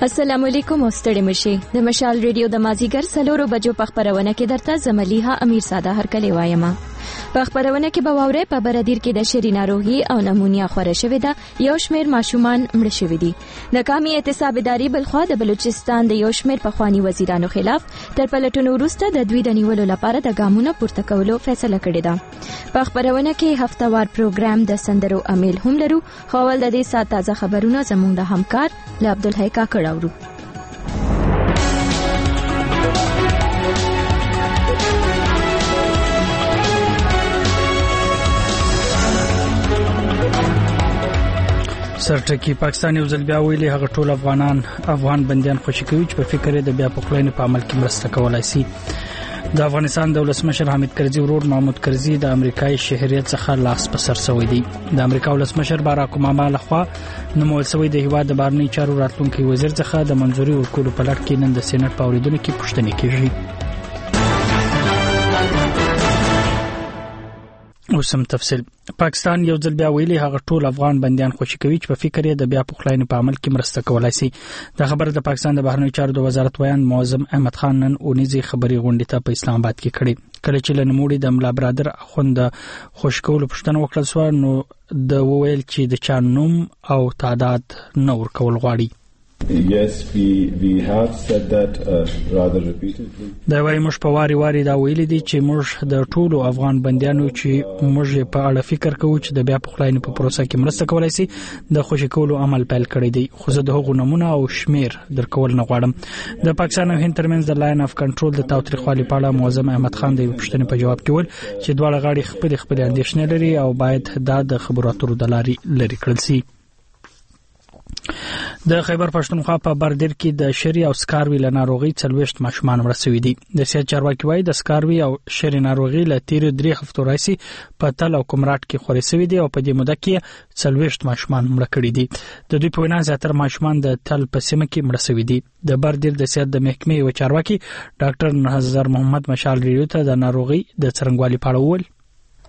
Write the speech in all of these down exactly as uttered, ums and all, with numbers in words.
السلام علیکم او ستړي مشي د مشال ریډیو د مازیګر سلورو بجو په خبرونه کې درته زملیها امیر ساده هر کلی وایم. په خبرونه کې به واورې په بردیر کې د شری ناروغي او نمونیا خوره شوې ده، یو شمیر ماشومان مړ شوي دي. د قومي اعتصاب ادارې بلخوا د بلوچستان د یو شمیر پخوانی وزیرانو خلاف تر پلټونو وروسته د دوی د نیولو لپاره د ګامونو پورته کولو فیصله کړې ده. په خبرونه کې هفتهوار پروګرام د سندرو امیل هم لرو، خو ول د دې سات تازه خبرونه زموږ د همکار ل عبدالحی کاکړ اورو. سرټکی پاکستان یو ځل بیا ویلي هغه ټول افغانان افغان بنديان خوشی کوي چې په فکر د بیا پخلاینې په عمل کې مرسته کولای شي. د افغانستان د ولسمشر حامد کرزي ورور محمود کرزي د امریکایي شهريت څخه لاس په سر شوی دی. د امریکا ولسمشر باراک اوباما لخوا نومول شوی د هیواد د بهرنی چارو راتلونکي وزیر څخه د منځوري ورکولو په لړ کې نن د سېنات په اوریدونکو کې پوښتنه کیږي. اوسم تفصیل. پاکستان یو ځل بیا ویلي هغه ټول افغان بنديان خوشی کوي چې په فکر یې د بیا پخلاینې په عمل کې مرسته کولای شي. د خبره د پاکستان د بهرنی چارو د وزارت ویان معظم احمد خان نن اونیزي خبري غونډه ته په اسلام آباد کې کړې. کله چې لنموړي د ملا برادر اخوند خوشکول پښتنه وکړل سو نو د وویل چې د چا نوم او تعداد نور کول غواړي. Yes, we we have said that uh, rather repeatedly. دا وايي موږ په واري واري دا ویلي دي چې موږ د ټولو افغان بنديانو چې موږ په اړه فکر کوو چې د بیا پخلاینې په پروسه کې مرسته کولای شي د خوشی کولو عمل پیل کړی دی، خو زه د هغو نمونه او شمیر درکول نه غواړم. د پاکستان او هند ترمنځ د لاین اف کنټرول د تاوتریخوالي په اړه معظم احمد خان د پښتنې په جواب کې ول چې دواړه غاړي خپل خپل اندیشنې لري او باید دا د خبرو اترو د لارې لري کړل شي. د خیبر پښتونخوا په بردیر کې د شری او سکاروي له ناروغي څلويشت ماشومان مړ شوي دي. د سیاست چارواکي وايي د سکاروي او شری ناروغي له تیر درې هفتو راځي په تل او کومراټ کې خوري شوي دي او په دې موده کې څلويشت ماشومان مړ کړي دي. د دوی په وینا زیاتره ماشومان د تل په سیمه کې مړ شوي دي. د بردیر د سیاست د محکمې یو چارواکي ډاکټر نهزر محمد مشال ریډیو ته د ناروغي د څرنګوالي په اړه وویل.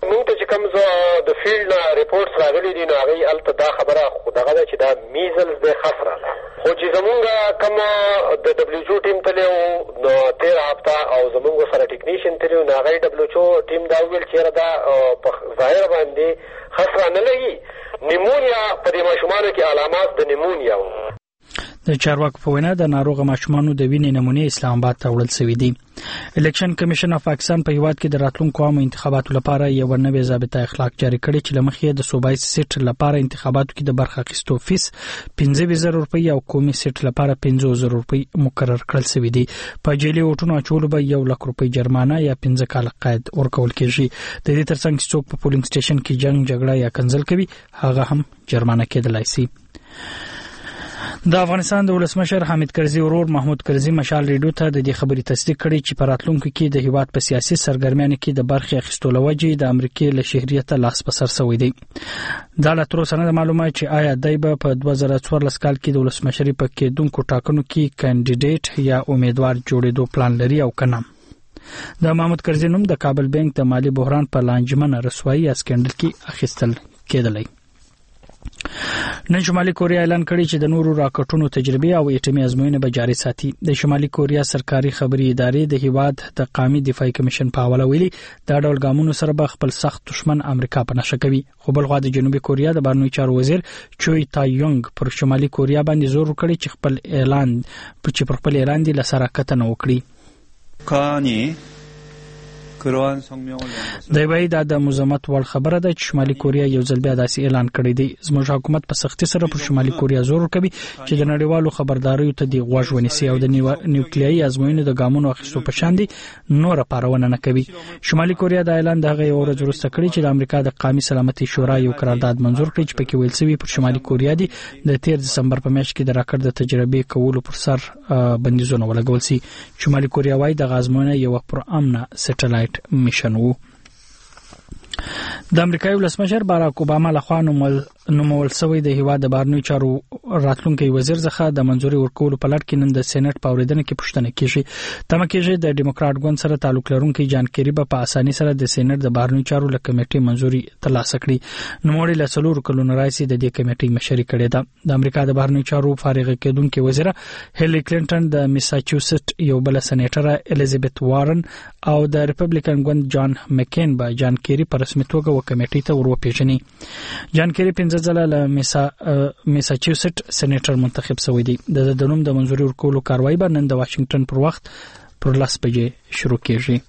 د فیلډ ریپورټس راغلي دي، نو هغه الته دا خبره خدغه ده چې دا میزلز د خفره خو چې زمونږ کوم د دبليو ټیم تلو نو تیر هفته او زمونږ سره ټیکنیشن تلو نو هغه دبليو ټیم دا ویل چې دا په ظاهر باندې خفره نه لګي، نیمونیا په دې ماشومانو کې علامات د نیمونیا وو. د چارواکو په وینا د ناروغ ماشومانو د وینې نمونې اسلام آباد ته وړل شوې دي. الیکشن کمیشن اف پاکستان په هیواد کې د راتلونکو عامو انتخاباتو لپاره یو نوې ضابطه اخلاق جاری کړې چې لمخې د صوبایي سیټ لپاره انتخاباتو کې د برخه اخیستو فیس پنځه زره روپۍ او قومي سیټ لپاره پنځه زره روپۍ مقرر کړل شوې دي. په جیلي وټونو اچولو به یو لک روپۍ جرمانه یا پنځه کال قید ورکول کېږي. د دې ترڅنګ چې څوک په پولینګ سټیشن کې جنگ جګړه یا کنځل کوي هغه هم جرمانه کېدلای شي. د افغانستان د ولسمشر حامد کرزي ورور محمود کرزي مشال ریډیو ته د دې خبرې تصدیق کړي چې په راتلونکو کې د هیواد په سیاسي سرګرمیانو کې د برخې اخیستو لوجې د امریکای له شهريت لاس په سر شوی دی. دا لا تر اوسه نه معلومه چې آیا دای به په دوه زره څوارلس کال کې د ولسمشري په کېدونکو ټاکنو کې کاندیدټ یا امیدوار جوړېدو پلان لري او کنه. د محمود کرزي نوم د کابل بانک د مالی بحران په لانجمن رسوایی یا سکندل کې اخیستل کېدلی. نن شمالي کوریا اعلان کړی چې د نورو راکټونو تجربه او اټومي ازموینه به جاري ساتي. د شمالي کوریا سرکاري خبري ادارې د هیواد د قومي دفاعي کمیشن په حواله ویلي دا ډول ګامونو سره به خپل سخت دشمن امریکا په نشه کوي. خو بل خوا د جنوبي کوریا د بهرنیو چارو وزیر چوي تایونګ پر شمالي کوریا باندې زور وکړي چې خپل اعلان چې پر خپل اعلان دی لسره کتنه وکړي. کانی دی وایي دا د مزمت وړ خبره ده چې شمالي کوریا یو ځل بیا داسې اعلان کړی دی. زموږ حکومت په سختي سره پر شمالي کوریا زور کوي چې د نړیوالو خبرداريو ته دی غوږ ونیسي او د نیوکلیایي ازموینو د ګامونو اخیستو په شان دي نور پارونه نه کوي. شمالي کوریا دا اعلان دغه یو ورځ وروسته کړی چې د امریکا د قومي سلامتي شورا یو قرارداد منزور کړی چې پکې ویل شوی پر شمالي کوریا دی د تیر دسمبر په میاشت کې د راکټ د تجربې کولو پر سر بندیزونه ولګول شي. شمالي کوریا وايي د غازمونه یو پر امن سټلایټ میشن وو. د امریکایي ولسمشر باراک اوباما لخوا نومول نومول شوی د هیواد د بهرنیو چارو راتلونکي وزیر څخه د منځوري ورکولو په لړ کې نن د سېنات په اورېدنه کې پوښتنه کیږي تمه کیږي د ډیموکرات ګوند سره تعلق لرونکي جان کیری په اساني سره د سېنات د بهرنیو چارو له کمیټې منځوري ترلاسه کړي نوموړي له څلورو کلونو راځي د دې کمیټې مشري کړې ده د امریکا د بهرنیو چارو فارغ کېدونکي وزیره هیلي کلینټن د میساچوسټ یو بل سېنیټر الیزابت وارن او د ریپبلیکن ګوند جان مکین به جان کیری په رسمي توګه و کمیټې ته وروپېژني جان کیری پنځه ځله له میسا میساچوسټ سېنیټر منتخب شوی دی د دنوم د منځوري ورکولو کاروایی به نن د واشنگټن پر وخت پر لاس بجې شروع کیږي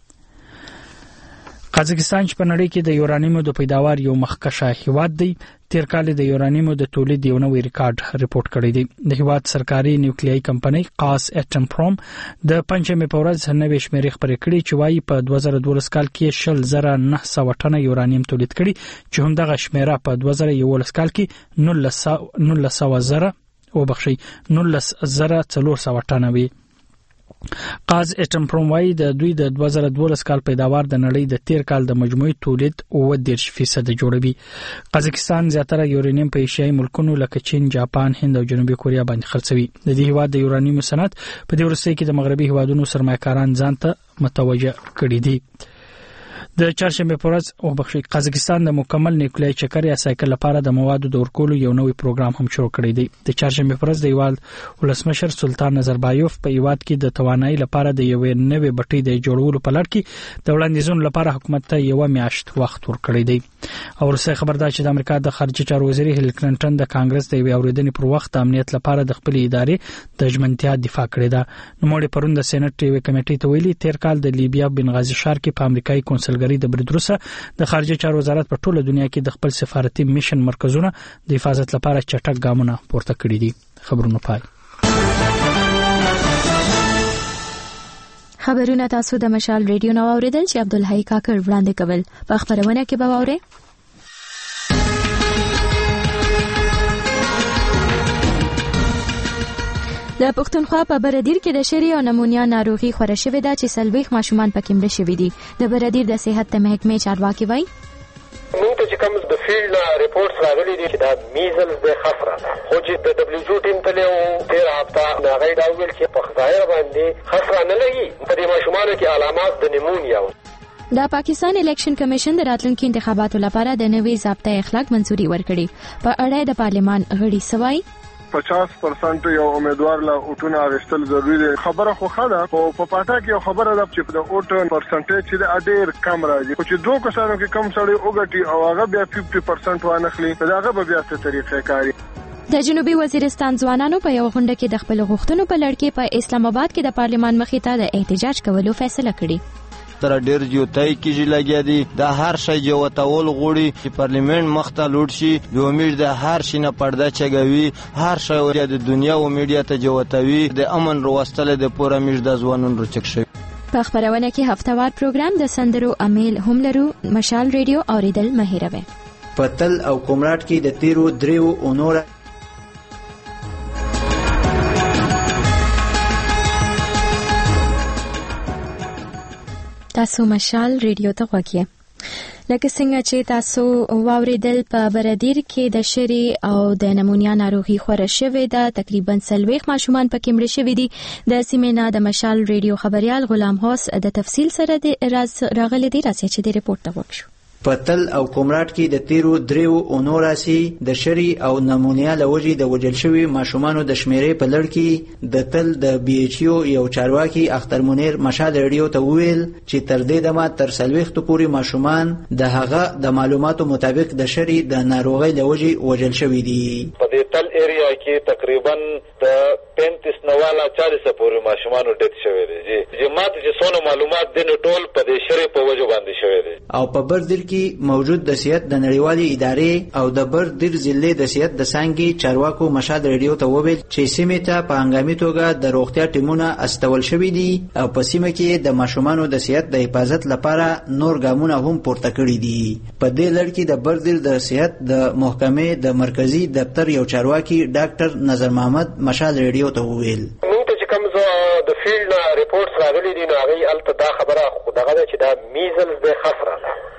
قزاقستان چې په نړۍ کې د یورانیمو د پیداوار یو مخکشه هیواد دی تیر کال د یورانیمو د تولید یو نوې ریکارډ رپورت کړی دی د هیواد سرکاري نیوکلیایي کمپنۍ قاس اټم پروم د پنځمې په ورځ نوې شمیرې خبرې کړې چې وايي په دوه زره دولس کال کې شل زره نه سوه ټنه یورانیم تولید کړي چې همدغه شمیره په دوه زره یولس کال کې نولس سوه زره وبخښئ نولس زره څلور سوه ټنه وي قاز اټم پروم وايي د دوی د دوه زره دولس کال پیداوار د نړۍ د تیر کال د مجموعي تولید اووه دېرش فیصد جوړوي قزاقستان زیاتره یورانیم په ایشیایي ملکونو لکه چین جاپان هند او جنوبي کوریا باندې خرڅوي د دې هیواد د یورانیم صنعت په دې وروستیو کې د مغربي هیوادونو سرمایه‌کاران ځان ته متوجه کړي دي د چهارشنبه په ورځ او بخښي قزاقستان د مکمل نیوکلیایي چکر یا سایکل لپاره د موادو د ورکولو یو نوې پروګرام هم شروع کړی دی د چهارشنبه په ورځ د هیواد ولسمشر سلطان نظربایوف په هیواد کې د توانایي لپاره د یوې نوې بټۍ د جوړولو په لړ کې د وړاندیزونو لپاره حکومت ته یو میاشت وخت ورکړی دی او وروسته خبردار چې د امریکا د خارجي چارو وزیر هیلي کلینټن د کانګرس د یوې اورېدنې پر وخت د امنیت لپاره د خپل ادارې د ژمنتیا دفاع کړې ده نوموړي پرون د سېنات یوې کمیټې ته ویلي تیر کال د لیبیا بنغازي ښار کې په امریکایي کونسلګرۍ د برید وروسته د خارجي چارو وزارت په ټوله دنیا کې د خپل سفارتي میشن مرکزونه د حفاظت لپاره چټک ګامونه پورته کړي دي خبرونه پای خبرونه تاسو د مشال ریډیو نو اوریدل چې عبدالحی کاکر وړاندې کول په خبرونه کې به واورئ د پښتونخوا په بردیر کې د شری او نمونیا ناروغي خوره شوې ده چې سلويخ ماشومان پکې مړه شوي دي د بردیر د صحت محکمې چارواکي وایي موږ ته چې کوم د فیلډ نه ریپورټس راغلي دي چې دا میزلز د خفره خو چې د دبليو جی ټیم ته له تیر هفته هغه دا ویل چې په ظاهر باندې خفره نه لګي په دې ماشومانو کې علامات د نیمونیا د پاکستان الیکشن کمیشن د راتلونکي انتخاباتو لپاره د نوې ضابطه اخلاق منځوري ورکړي په اړه د پارلمان غړي سوای پچاس پرسنٹ یو امیدوار لا اوټونه اغستل ضروری دی خبره خو خاله او په پاټا کې خبره ده چې د اوټ پرسنټیج چې د ډیر کم راځي خو چې دوه کسانو کې کم سړی وګټي او هغه بیا پنځه پرسنٹ وانخلي دا هغه بیا څه طریقې کاری د جنوبي وزیرستان ځوانانو په یو غونډه کې د خپل غوښتنو په لړ کې په اسلام آباد کې د پارلمان مخې ته د احتجاج کولو فیصله کړې تر ډیر جوتای کیږي لګیا دي د هر شی جوتول غوړي چې پارلیمنت مخته لوټ شي د امید د هر شي نه پرده چګوي هر شی د دنیا او میډیا ته جوتوي د امن روستل د پوره میډ د ځوانونو رچک شي په خبرونه کې هفتوار پروګرام د سندرو امیل هم لرو مشال ریډیو اوریدل مهیروي پتل او کومراټ کې د تیرو دریو اونور تاسو مشال ریډیو ته غوږی لکه څنګه چې تاسو واوریدل په بردیر کې د شری او د نمونیا ناروغي خوره شوې ده تقریبا سلويخ ماشومان پکې مړه شوي دي د سیمې نه د مشال ریډیو خبريال غلام هوس د تفصیل سره د راز راغلي دی راځي چې د ریپورت ته وښو پتل او کومراټ کې د تیرو دریو اونوراسي د شری او نمونیا لوجي د وجل شوی ماشومانو د شمیرې په لړ کې د تل د بي ایچ یو یو چارواکي اختر منیر مشال ریډیو ته ویل چې تر دې دمه تر سلويخت پوري ماشومان د هغه د معلوماتو مطابق د شری د ناروغي لوجي وجل شوی دي په دې تل ایریا کې تقریبا د پینتیس نواله چالیس پوري ماشومانو ډیت شوی دي چې ماته چې څونه معلومات دي نو ټول په دې شری په وجو باندې شوی دي او په بردیر کې موجود د سیادت د نړیوالي ادارې او د بردیر ضلع د سیادت د سانګي چارواکو مشال ریډیو ته وویل چې سیمه ته په هنګامي توګه د روغتیا ټیمونه استول شوی دي او په سیمه کې د ماشومانو د سیادت د حفاظت لپاره نور ګامونه هم پورته کړی دي په دې لړ کې د بردیر د سیادت د محکمې د مرکزی دفتر یو چارواکي ډاکټر نظر محمد مشال ریډیو ته وویل د فیلډ نه ریپورټس راغلي دي نو هغه الته دا خبره خو دغه چې دا میزلز د خفره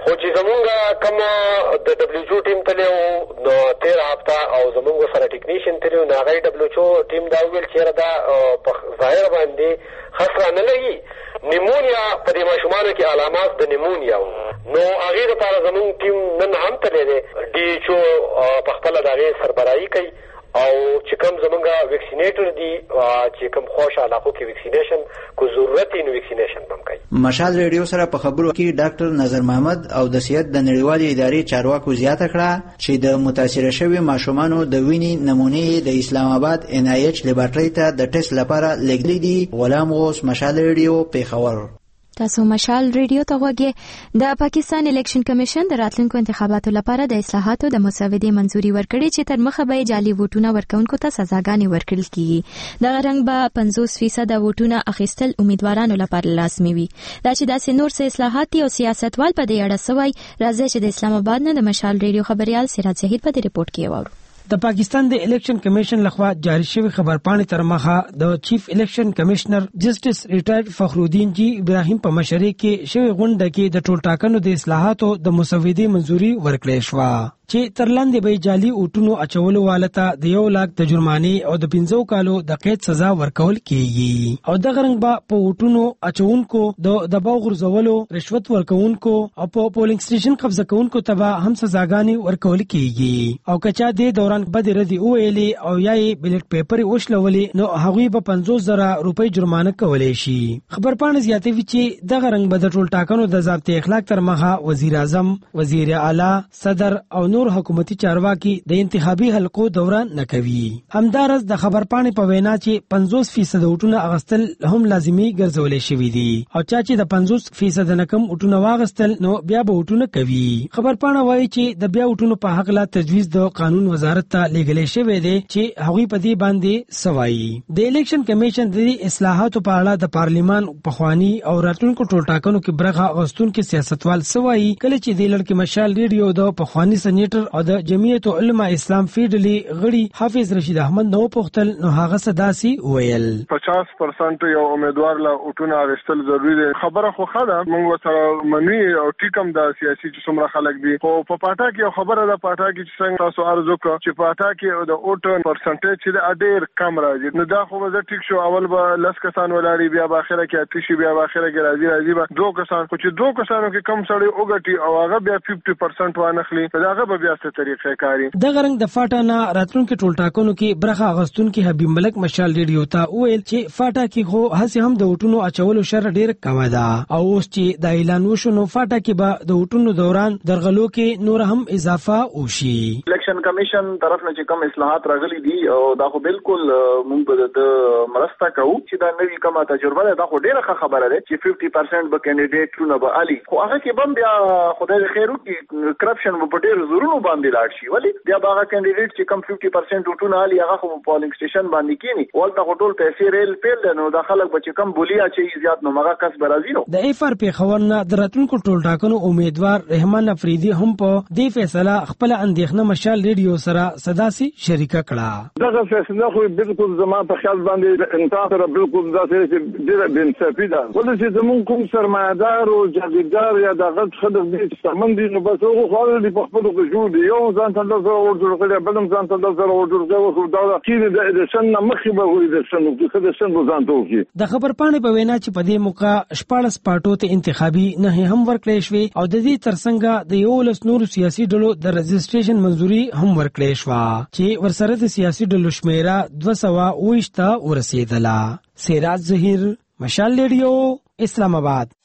خو چې زمونږ کوم د ډبلیو ټیم تللی و نو تېره هفته او زمونږ سره ټیکنیشین تللی و نو هغه ډبلیو ټیم دا وویل چې یاره دا په ظاهر باندې خسره نه لګي، نیمونیا په دې ماشومانو کې علامات د نیمونیا و. نو هغې دپاره زمونږ ټیم نن هم تللی دی، ډي ایچ او په خپله د هغې سربراهي کوي او چې کوم زمونږ ویکسینیټر دي چې کوم خوش علاقو کې ویکسینیشن کو ضرورت وي نو ویکسینیشن هم کوي. مشال ریډیو سره په خبرو کې ډاکټر نظر محمد او د صحت د نړیوالې ادارې چارواکو زیاته کړه چې د متاثره شوي ماشومانو د وینې نمونې د اسلام آباد ان آی ایچ لیبارټرۍ ته د ټیسټ لپاره لیږلي دي. غلام غوث، مشال ریډیو، پیښور. تاسو مشال ریډیو ته غوږی. د پاکستان الیکشن کمیشن د راتلونکو انتخاباتو لپاره د اصلاحاتو د مسودې منځوري ورکړي چې تر مخه به جعلي ووټونه ورکونکو ته سزاګانې ورکړل کیږي. دغه رنګ به پنځوس فیصد ووټونه اخیستل امیدوارانو لپاره لازمي وي. دا چې داسې نور څه اصلاحات او سیاستوال په دې اړه سوي، راځي چې د اسلام آباد نه د مشال ریډیو خبريال سراج زهیر په دې ریپورت کې وورو. د پاکستان د الیکشن کمیشن لخوا جاری شوی خبرپاڼې تر مخه د چیف الیکشن کمشنر جسټس ریټایرډ فخرالدین جی ابراهیم په مشرۍ کې شوی غونډه کې د ټولټاکنو د اصلاحاتو د مسودې منځوري ورکړې شوه چې ترلاندې به جعلي اوټونو اچولو والته د یو لاک د جرمانې او د پنځو کالو د قید سزا ورکول کیږي او د غرنګ با په اوټونو اچونکو د دباو غرزولو، رشوت ورکونکو او په پولینګ سټیشن قبضه کوونکو ته هم سزاګانې ورکول کیږي او کچا د دوران بد ردی ویلې او یا بیلټ پیپر وشلولې نو هغوی به پنځوس زره روپۍ جرمانه کولای شي. خبرپاڼه زیاتوي چې د غرنګ به د ټولټاکنو د ضابطه اخلاق تر مخه وزیر اعظم، وزیر اعلی، صدر او نور حکومتي چارواکي د انتخابي حلقو دوران نه کوي. همدارس د خبرپاڼې په وینا چې پنځوس فیصد وټونه اغستل هم لازمي ګرځولې شوي دي او چا چې د پنځوس فیصد نه کم وټونه واغستل نو بیا به وټونه کوي. خبرپاڼه وایي چې د بیا وټونو په حق لا تجویز د قانون وزارت ته لیږلې شوی دی چې هغوی په دې باندې سوایي. د الیکشن کمیشن د اصلاحاتو په اړه د پارلیمان پخوانی او راتلونکو ټولټاکنو کې برخه اخیستونکي سیاستوال سوایي کله چې د لړکې مشال ریډیو د پخوانی سنیټر او د جمعیت علما اسلام فیډلی غړي حافظ رشید احمد نو پختل نو هغه صداسي ویل پچاس پرسنټ یو امیدوار لا اوټونه اغستل ضروری دی. خبره خو خاله موږ سره منوي او ټیکم د سیاسي چې څومره خلک دي خو په پاټا کې خبره ده پاټا کې چې څنګه تاسو ارزو کو چې پاټا کې د اوټ پرسنټیج چې ډېر کم راځي نو دا خو زه ټیک شو اول به لس کسان ولاري بیا په اخره کې اتشي بیا په اخره کې راځي راځي به دوه کسان خو چې دوه کسانو کې کم سړی وګټي او هغه بیا پنځه پرسنټ وانخلي داغه به بیا څه طریقې کاری. د غرنګ د فاټا نه راتلونکو ټولټاکنو کې برخه اغستونکو حبیب ملک مشال ریډیو ته ویل چې فاټا کې خو هڅه هم د وټونو اچولو شر ډیر کم ده او اوس چې د اعلان وشو نو فاټا کې به د وټونو دوران درغلو کې نور هم اضافه وشي. الیکشن کمیشن طرف نه چې کوم اصلاحات راغلي دي او دا خو بالکل مونږ د مرسته کوو چې دا نوې کومه تجربه ده دا خو ډیره خبره ده چې پنځه پرسنټ به کینډیډیټونه به علي خو هغه کې بم بیا خدای خیر وکړي کرپشن په ډیر زورونو باندې لاړ شي ولی بیا هغه کینډیډیټ چې کوم پنځه پرسنټ وټونه علي هغه خو پولینګ سټیشن باندې کینی ولته ټول پیسې ریل پیل نو دا خلک به کم بولیا چې زیات نو مګه کس برازي نو د ایف آر پی خبرنا د راتلونکو ټولټاکنو امیدوار رحمان افریدي هم په دې فیصله خپل اندېښنه مشال ریډیو سره صداسي شریکه کړه. دغه فیصله خو بالکل زما په خیال باندې انتخاب سره بالکل داسې ډیره بنصافي ده ولې چې زمون کوم سرمایدار او جاګیردار یا دغه خلک دې سمندي نو بس هغه خو دې په خپل کې جوړ دی یو ځان ته د زړه ورجوړ کړی بلم ځان ته د زړه ورجوړ کړی خو دا کې د الیکشن نه مخې به وي د شنو کې د شنو ځان ته وکړي. د خبرپاڼې په وینا چې په دې موقع شپاړس پارټو ته انتخابي نه هم ورکړې شوې او د دې ترڅنګ د یو لس نور سیاسي ډلو د رجسټریشن منځوري هم ورکړې شو چې ورسره د سیاسي ډلو شمیره دوه سوه اوویشت ته ورسېدله. سراج زهیر، مشال ریډیو، اسلام آباد.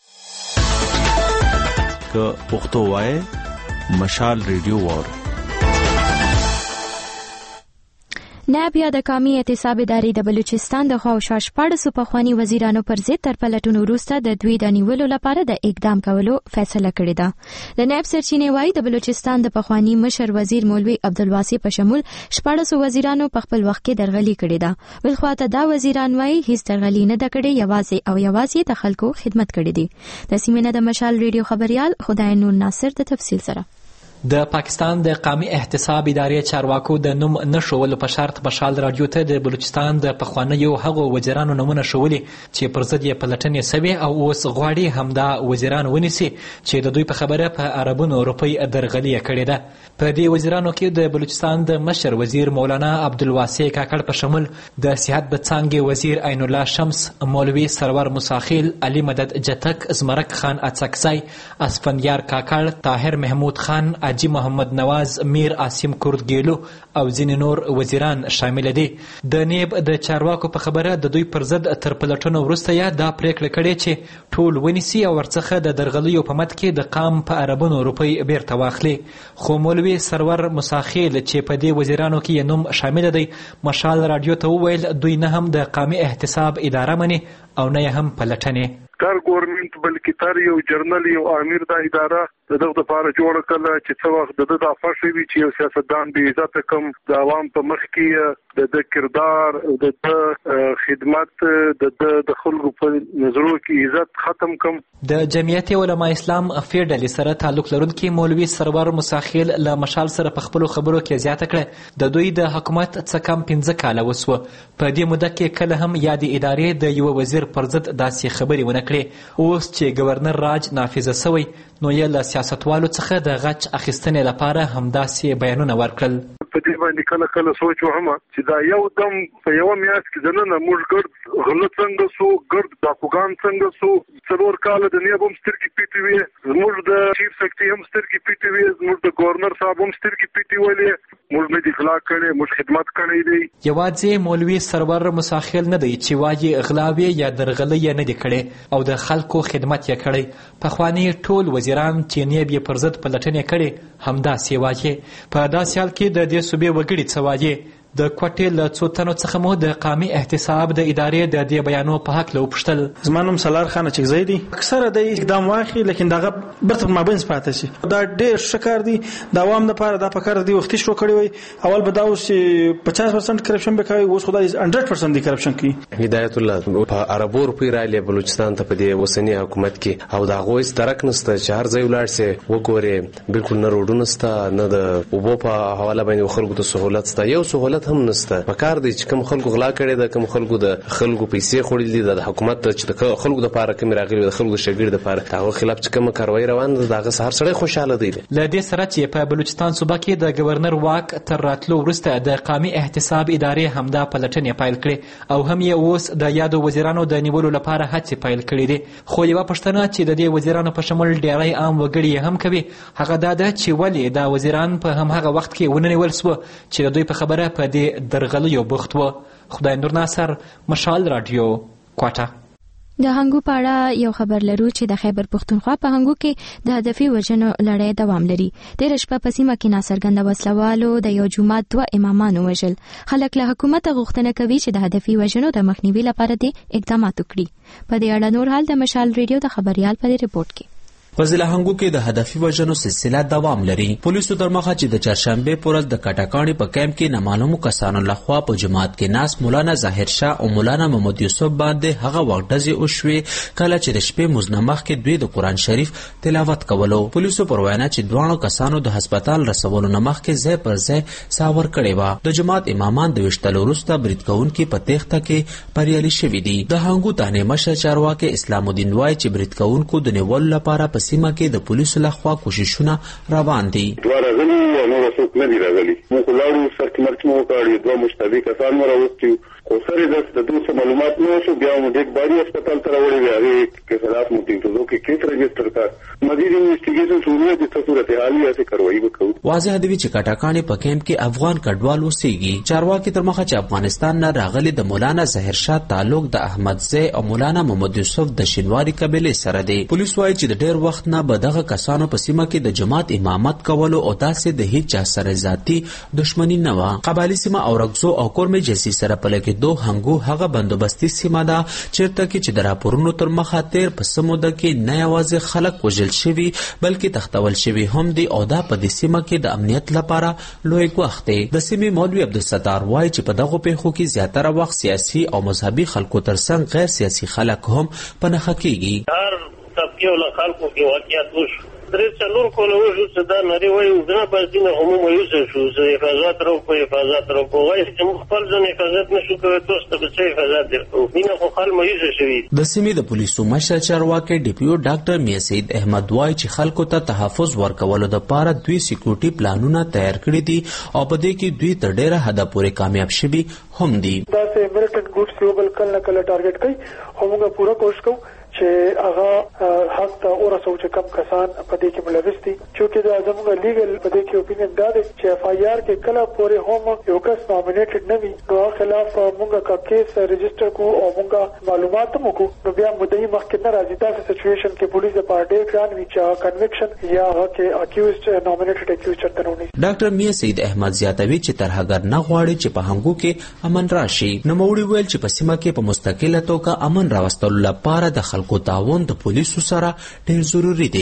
که پښتو وای مشال ریډیو وور نائب یا د قومي احتساب ادارې د بلوچستان د خواوشا شپاړسو پخواني وزیرانو پر ضد تر پلټونو وروسته د دوی د نیولو لپاره د اقدام کولو فیصله کړې ده. د نائب سرچینې وایي د بلوچستان د پخواني مشر وزیر مولوي عبدالواسع په شمول شپاړسو وزیرانو په خپل وخت کې درغلي کړې ده. بل خواته دا وزیران وایي هیڅ درغلي نه ده کړې، یوازې او یوازې د خلکو خدمت کړې دي. د سیمې نه د مشال ریډیو خبريال خدای نور ناصر د تفصیل سره. د پاکستان د قومي احتساب ادارې چارواکو د نوم نه ښولو په شرط مشال راډیو ته د بلوچستان د پخوانیو هغو وزیرانو نومونه ښولي چې پر ضد یې پلټنې سوي او اوس غواړي همدا وزیران ونیسي چې د دوی په خبره په اربونو روپۍ درغلي کړې ده. په دې وزیرانو کې د بلوچستان د مشر وزیر مولانا عبدالواسع کاکړ په شمول د صحت د څانګې وزیر عین الله شمس، مولوي سرور موساخیل، علي مدد جتک، زمرک خان اڅکزی، اسفندیار کاکړ، طاهر محمود خان، حاجي محمد نواز، میر عاصم کردګیلو او ځینې نور وزیران شامل دي. د نیب د چارواکو په خبره د دوی پر ضد تر پلټنو وروسته یا دا پریکړه کړې چې ټول ونیسي او ورڅخه د درغلیو په مد کې د قام په اربونو روپۍ بیرته واخلي. خو مولوي سرور موساخیل چې په دې وزیرانو کې یې نوم شامل دی، مشال راډیو ته وویل دوی نه هم د قومي احتساب اداره مني او نه هم پلټنې. تر ګورنمنت بلکې تر یو جرنل یو امیر د اداره د دغه لپاره جوړ کړل چې څو وخت د د افاشه وی چې یو سیاستدان به عزت کم د عوام په مخ کې د د کردار د د خدمت د د خلکو په نظرو کې عزت ختم کم. د جمعیت علماء اسلام فیډل سره تعلق لرونکي مولوي سرور موساخیل له مشال سره په خپل خبرو کې زیاته کړه د دوی د حکومت څخه کم پنځه کاله وسوه. په دې موده کې کله هم یاد ادارې د یو وزیر پر ضد داسې خبرې ونه کړې. اوس چې گورنر راج نافذ شوی نو یې له سیاستوالو څخه د غچ اخیستنې لپاره همداسې بیانونه ورکړل. په دې باندې کله کله سوچ وهم چې دا یو دم په یو میاشت کې دننه موږ ګرد غله څنګه سو، ګرد ډاکوګان څنګه سو، څلور کاله د نیب هم سترګې پیټې وې، زموږ د چیف سکرټري هم سترګې پیټې وې، زموږ د گورنر صاحب هم سترګې پیټې ولې. موږ نه دي غلا کړې، موږ خدمت کړی دی. یوازې مولوي سرور موساخیل نه دی چې وایي غلاوې یا درغلۍ یې نه دي کړې او د خلکو خدمت یې کړی. پخواني ټول وزیران چې نیب یې پر ضد پلټنې کړې همداسې وایي. په داسې حال کې د دې صوبې وګړي څه وایي. د کوټې له څو تنو څخه مو د قومي احتساب د ادارې د دې بیانو په هکله وپوښتل. زما نوم سالار خان اڅکزی دی. اکثره د اقدام واخلي لیکن دغه برته مابین پاتې شي. دا ډېر ښه کار دی د عوام لپاره. دا په کار دی وختي شروع کړی وي. اول به دا اوس پچاس درصد کرپشن به کوي، اوس خدای صد درصد دی کرپشن کوي. هدایت الله په عربو روپی رالي بلوچستان ته په دې وسنی حکومت کې او دا غوښ درک نسته چې هر ځای ولاړ سي وګوري بالکل نه روډونه ستا نه د اوبو په حواله باندې خلکو ته سہولت ستا، یو سہولت هم نسته. کار دی چې کوم خلکو غلا کړي د کوم خلکو د خلکو پیسې خوړلې دي د حکومت چې د خلکو د لپاره کوم راغلي د خلکو شګیر د لپاره هغه خلاف چې کوم کاروایی روان ده دغه سهار سره خوشاله دي. ل دې سره چې په بلوچستان صوبه کې د گورنر واک تر راتلو وروسته د قومي احتساب ادارې همدا پلټنې پیل کړې او هم یې اوس د یادو وزیرانو د نیولو لپاره هڅې پیل کړې دي. خو یوه پوښتنه چې د دې وزیرانو په شمول ډیری عام وګړي هم کوي هغه دا ده چې ولې دا وزیران په همهغه وخت کې ونه نیول سوه چې د دوی په خبره په دې درغلیو بوخت و. خدای نور ناصر، مشال راډیو، کوټه. د هنګو په اړه یو خبر لرو چې د خیبر پښتونخوا په هنګو کې د هدفي وژنو لړۍ دوام لري. تېره شپه په سیمه کې ناڅرګنده وسلوالو د یو جومات دوه امامانو وژل. خلک له حکومت غوښتنه کوي چې د هدفي وژنو د مخنیوي لپاره دې اقدامات وکړي. په دې اړه نور حال د مشال ریډیو د خبريال په ریپورت کې. په ضلع هنګو کې د هدفي وژنو سلسله دوام لري. پولیسو تر مخه چې د چهارشنبه پر ورځ د کټاکاڼي په کیمپ کې نامعلومو کسانو لخوا په جماعت کې ناس مولانا ظاهر شاه او مولانا محمد یوسف باندې هغه وخت ډزې وشوې کله چې د شپې مزنمخ کې دوی د قرآن شریف تلاوت کولو. پولیسو پر وینا چې دوه کسانو د هسپتال رسولو نمخ کې ځای پر ځای ساور کړي و. د جماعت امامان د وشتلو وروسته برید کوونکي په تېښته کې بریالي شوي دي. د هنګو تانې مشر چارواکي اسلام الدین وایي چې برید کوونکو د نیولو لپاره په سیمه کې د پولیسو لخوا کوششونه روان دي. دوه راغلي او نور څوک نه دي راغلي. موږ لاړو سرک مرچ مو کاړي دوه مشتبه کسان مو راوستي خو سره د دوه معلومات نو شو بیا موږ د باري هسپتال ته راوړی دی هغه کې خلاف مو ټینګ ته کې کیس رجستر کړ مزید انویسټیګیشن شروع دي ته صورت حالي اسه کاروایی وکړو. واضح دی چې کټاکاڼي په کیمپ کې افغان کډوال اوسېږي. چارواکي تر مخه چې افغانستان نه راغلي د مولانا ظاهر شاه تعلق د احمدزی او مولانا محمد یوسف د شینواری قبیلې سره دی. پولیس وايي چې د ډېر وخت نه به دغه کسانو په سیمه کې د جماعت امامت کولو او داسې د هیڅ چا سره ذاتي دښمني نه وه. قبایلي سیمه او رګزو او کورمې جلسې سره په لګېدو هنګو هغه بندوبستي سیمه ده چیرته کې چې د راپورونو تر مخه تېر په څه موده کې نه یوازې خلک وژل شوي بلکې تښتول شوي هم دي او دا په دې سیمه کې د امنیت لپاره لوی ګواښ دی. د سیمې مولوي عبدالستار وایي چې په دغو پیښو کې زیاتره وخت سیاسي او مذهبي خلکو ترڅنګ غیر سیاسي خلک هم په نښه کیږي. هر طبقې او خلکو کې واقعیت وشو درې څلور کوله وشو چې دا نری وایي نه بس دینه عموما یوسه شو چې حفاظت راو په حفاظت راو په وایي چې موږ خپل ځان حفاظت نشو کولی تاسو ته به څه حفاظت درکو مینه خو خل مایوسه شوي. د سیمې د پولیسو مشر چارواکي ډیپیو ډاکټر میا سید احمد وایي چې خلکو ته تحفظ ورکولو دپاره دوی سکیورټي پلانونه تیار کړي دي او په دې کې دوی تر ډېره حده پورې کامیاب شوي هم دي. داسې ملیټنټ ګروپس یو بل کله نه کله ټارګټ کوي خو موږ پوره کوشش کوو چې هغه حق ته ورسو چې کم کسان په دې کې ملوث دي چې دا زموږ لیګل په دې کې اوپینین دا دی چې اف آی آر کې کله پورې هم یو کس نامینیټډ نه وي نو خلاف موږ کا کیس رجسٹر کو او موږ معلومات مو کو نو بیا مدعي مخکې نه راځي تاسو سچويشن کې پولیس د پارټي کان وی چې کنویکشن یا هغه کې اکیوزډ نامینیټډ اکیوزډ چرته نه ونی. ډاکټر میا سید احمد زیاتوي چې تر هغه نه غواړي چې په هنګو کې امن راشي. نو موړي ویل چې په سیمه کې په مستقله توګه امن راوستلو لپاره د خلکو تعاون د پولیسو سره ډېر ضروري دی.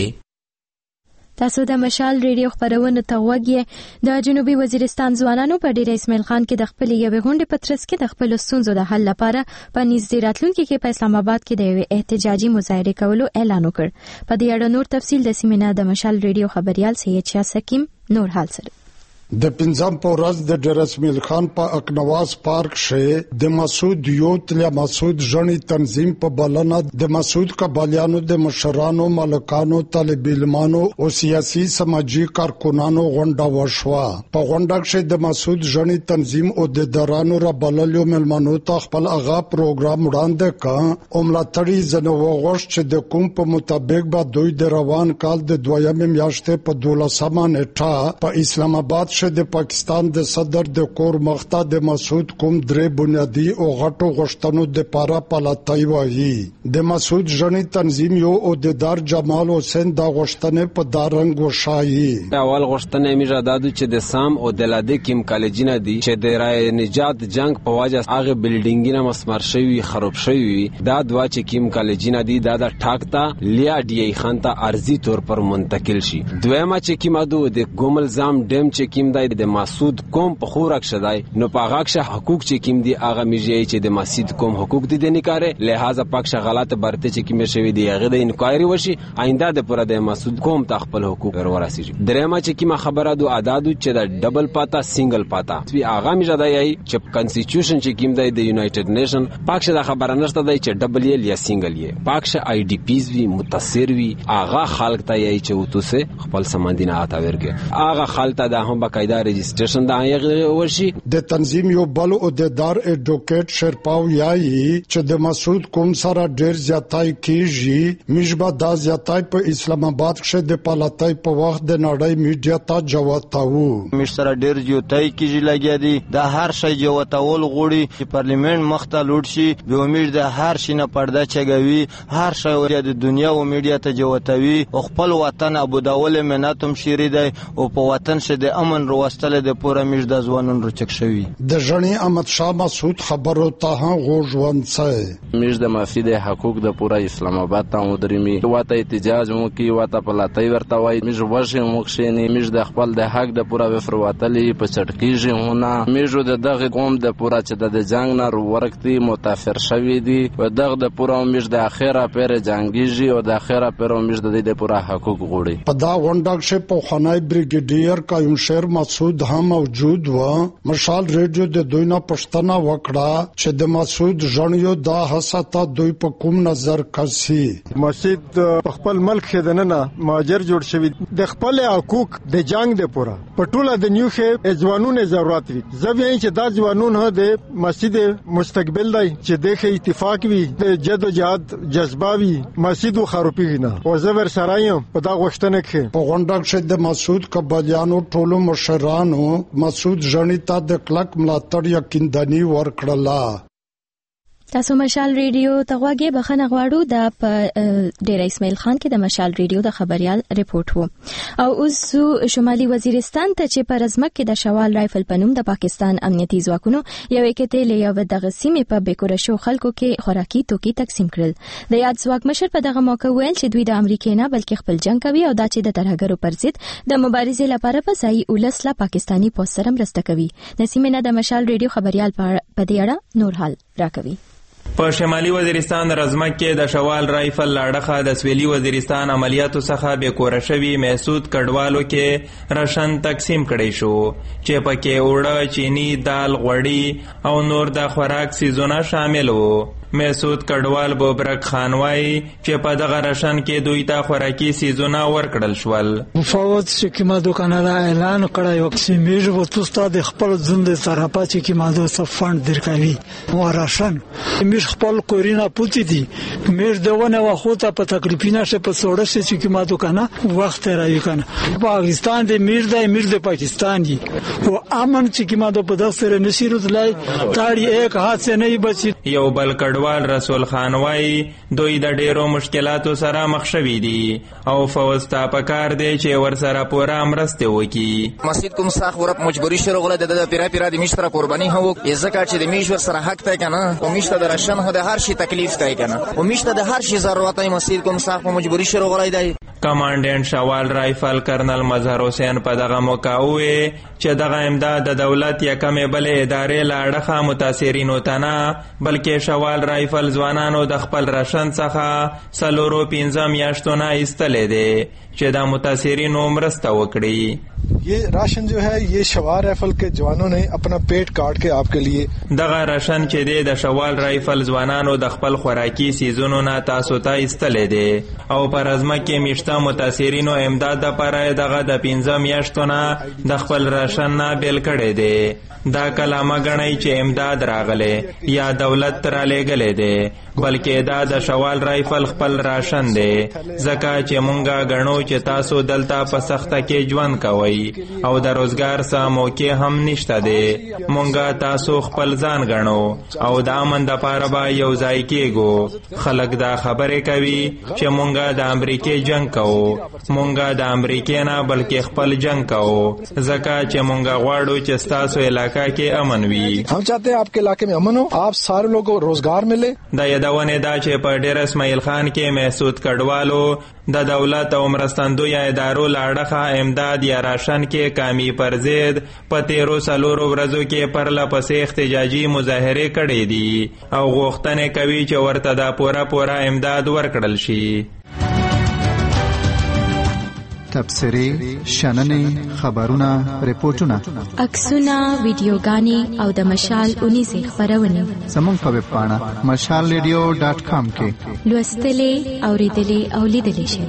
تاسو د مشال ریډیو خبرونه ته وګورئ. د جنوبي وزیرستان ځوانانو په ډیر اسماعیل خان کې د خپل یوې غونډې په ترڅ کې د خپل ستونزو د حل لپاره په نږدې راتلونکي کې په اسلام آباد کې د یوې احتجاجي مظاهرې کولو اعلان وکړ. په دې اړه نور تفصیل د سیمینار د مشال ریډیو خبريال سید شاه سکیم نور حال سره. د پنځم په ورځ د ډیر اسماعیل خان په اکنواز پارک کې د مسعود یوت له مسعود ژوند تنظیم په بلنه د مسعود قبالیانو د مشرانو ملکانو طالب علمانو او سیاسي سماجی کارکونانو غونډه وشوه. په غونډه کې د مسعود ژوند تنظیم او د درانو را بللو ملمنو ته خپل اغا پروګرام وړاندې کړ او ملاتړي زنه وغوښت چې د کوم په مطابق به دوی د روان کال د دویمې میاشتې په دولسمه نیټه په اسلام آباد د پاکستان د صدر د کور مخته د مسعود کوم درې بنیادی او غټو غشتنو د پاره پلاتای وایي. د مسعود ژوند تنظیم یو او د دار جمال حسین د غشتنه په دارنګ وشایي. اول غشتنه میجا دادو چې د سام او د لاده کیم کالجینه دي چې د رای نجات جنگ په وجه هغه بلډینګونه مسمار شوی خراب شوی دا دوا چې کیم کالجینه دي دا د ټاکتا لیا ډی ای خان ته ارزي تور پر منتقل شي. دویمه چې کیم ادو د ګومل زام ډیم چې کیم د مسعود کوم په خورک شدای نو په هغه حقوق چې کیم دي هغه میږي چې د مسعود کوم حقوق دي نه کاره لہذا پاک غلط برته چې کیم شوی دی هغه د انکوایری وشي آینده د پوره د مسعود کوم ته خپل حقوق ورسیږي. درېما چې کیم خبره دو اعداد چې د ډبل پاتا سنگل پاتا وی هغه میږي دای چې کانسټیټیوشن چې کیم دی د یونایټډ نیشن پاک د خبره نشته دی چې ډبل یې یا سنگل یې پاک آی ډی پیز وی متاثر وی هغه خلک ته یې چې وتوسه خپل سمندینه آتا ورګه هغه خلک ته د هم بقاعده رجسټریشن د هغه ورشي. د تنظیم یو بل او د دار ایډوکیټ شرپاو یایي چې د مسعود کوم سره ډیر زیاتای کیږي مشبه د زیاتای په اسلام آباد کې د پالاتای په وخت د نړۍ میډیا ته جواتاو مش سره ډیر زیاتای کیږي لګیا دي د هر شی جواتول غوړي چې پارلیمنت مخته لوټ شي به امید د هر شي نه پرده چګوي هر شی د دنیا او میډیا ته جواتوي او خپل وطن ابو داول مناتم شيري دی او په وطن شه د امن وروستل د پوره میش د ځوانون رچک شوی. د ژوند احمد شاه مسعود خبرو ته غوژوند څه میش د مافید حقوق د پوره اسلام آباد ته مدرمي واته احتجاج مو کی واته پلاتای ورته وای میش وشه مخشنی میش د خپل د حق د پوره وفرواتلې په چټکیږي هونه میش د دغه قوم د پوره چې د جنگ نه ورکتي متاثر شوی دی و دغه د پوره میش د اخیره پیر جنگیږي او د اخیره پیر میش د د پوره حقوق غوړي. په دا غونډه کې په خنای بریګیډیر قیوم شیر مسعود هم موجود و. مشال ریډیو د دوی نه پښتنه وکړه چې د مسعود ژوند دا حساته دوی په کوم نظر کسي. مسعود په خپل ملک کې د نن ماجر جوړ شوی د خپل حقوق د جنگ د پورا په ټوله د نیو کې ځوانونه ضرورت وي زوی چې دا ځوانون هه د مسجد مستقبل دی چې د اتفاق وي د جدوجہد جذبه وي مسجد خروپی نه او زبر سرایم په دا غوښتنه کې په غونډه کې د مسعود قبالیانو ټولو مشرانو مسعود ژوند ته د کلک ملاتړ یقیندنی ورکړه. تاسو مشال ریډیو ته غواګي بخنه غواړو د په ډیر اسماعیل خان کې د مشال ریډیو د خبريال ریپورت وو او اوس شمالي وزیرستان ته چې پر ازمک کې د شوال رایفل پنوم د پاکستان امنیتي ځواکونو یو کتل یو دغه سیمې په بیکورشو خلکو کې خوراکي توکي تقسیم کړل. د یاد ځواک مشر په دغه موقع ویل چې دوی د امریکا نه بلکې خپل جنگ کوي او دا چې د ترهګرو پر ضد د مبارزې لپاره په ځای ولسله پاکستانی پوسټ سره مرسته کوي. د سیمې نه د مشال ریډیو خبريال په دې اړه نور حال راکوي. په شمالي وزیرستان رزمک کې د شوال رایفل لاډخه د سویلي وزیرستان عملیاتو څخه بې کوره شوي محسود کډوالو کې راشن تقسیم کړی شو چې پکې اوړه، چینی، دال، غوړي او نور د خوراک سیزونه شامل وو. محسود کډوال بوبرک خان وایي چې په دغه راشن کې دوی ته خوراکي سیزونه ورکړل شول. مفوض چې کیما دوکانه اعلان کړی و چې میژ و توستا د خپل ژوند طرفه چې کیما دو صفند درکوي و راشن میژ خپل کورینا پوتی دي میژ دونه واخوته په تکلیفینه شه په سوړه شه چې کیما دوکانه وخت راوي کنه پاکستان د میژ د میژ د پاکستان دي او امن چې کیما دو په دسر نشیرت لای تاړي یک هات سے نه بچي. یو بل کډوال رسول خان وایي دوی د ډیرو مشکلاتو سره مخ شوي دي او فوز ته پکار دی چې ورسره پوره مرسته وکړي. مسجد کوم ساخ ورپ مجبوری شروع غله د پیرا پیرا د میشتره قرباني هو ځکه چې د میش ور سره حق ته کنه او میشته د راشن هو د هر شي تکلیف ته کنه او میشته د هر شي ضرورت ای مسجد کوم ساخ په مجبوری شروع غله دی. کمانډنټ شوال رایفل کرنل مظهر حسین په دغه موقع وی چې دغه امداد د دولت یا کمې بلې ادارې لاړخه متاثرینو ته نه بلکې شوال رایفل ځوانانو د خپل راشن څخه څلورو پنځه میاشتو نه ایستلی دی چې د متاثرینو مرسته وکړي. یہ راشن جو ہے یہ شوال رائفل کے جوانوں نے اپنا پیٹ کاٹ کے آپ کے لیے دغه راشن چې دی د شوال رایفل ځوانانو د خپل خوراکي سیزونو نه تاسو ته ایستلی دی او په رزمک کې میشته متاثرینو امداد دپاره دغه د پنځه میاشتو نه د خپل راشن نه بیل کړی دی. دا کله مه ګڼئ چې امداد راغلی یا دولت رالیږلی دی بلکې دا د شوال رایفل خپل راشن دی ځکه چې مونږ ګڼو چې تاسو دلته په سخته کې ژوند کوئ او د روزګار څه موقع هم نشته دی. مونږ تاسو خپل ځان ګڼو او د امن دپاره به یو ځای کېږو. خلک دا خبرې کوي چې مونږ د امریکې جنگ کوو. مونږ د امریکې نه بلکې خپل جنگ کوو ځکه چې مونږ غواړو چې ستاسو علاقه کې امن وي. ہم چاہتے ہیں آپ کے علاقے میں امن ہو، آپ سارے لوگوں کو روزگار ملے. دا یادونه دا چې په ډیر اسماعیل خان کې محسود کډوالو د دولت او مرستندوی ادارو لاړخه امداد یا راشن کې کامی پر ضد په تیرو څلورو ورځو کې پرله پسې احتجاجي مظاهرې کړې دي او غوښتنې کوي چې ورته دا پوره پوره امداد ورکړل شي. تبصرې، شننې، خبرونه، ریپورتونه، عکسونه، ویډیوګانې او د مشال اونیزې خپرونې زموږ په ویب پاڼه مشال ریډیو ډاټ کام کې لوستلې، اورېدلې او لیدلې شئ.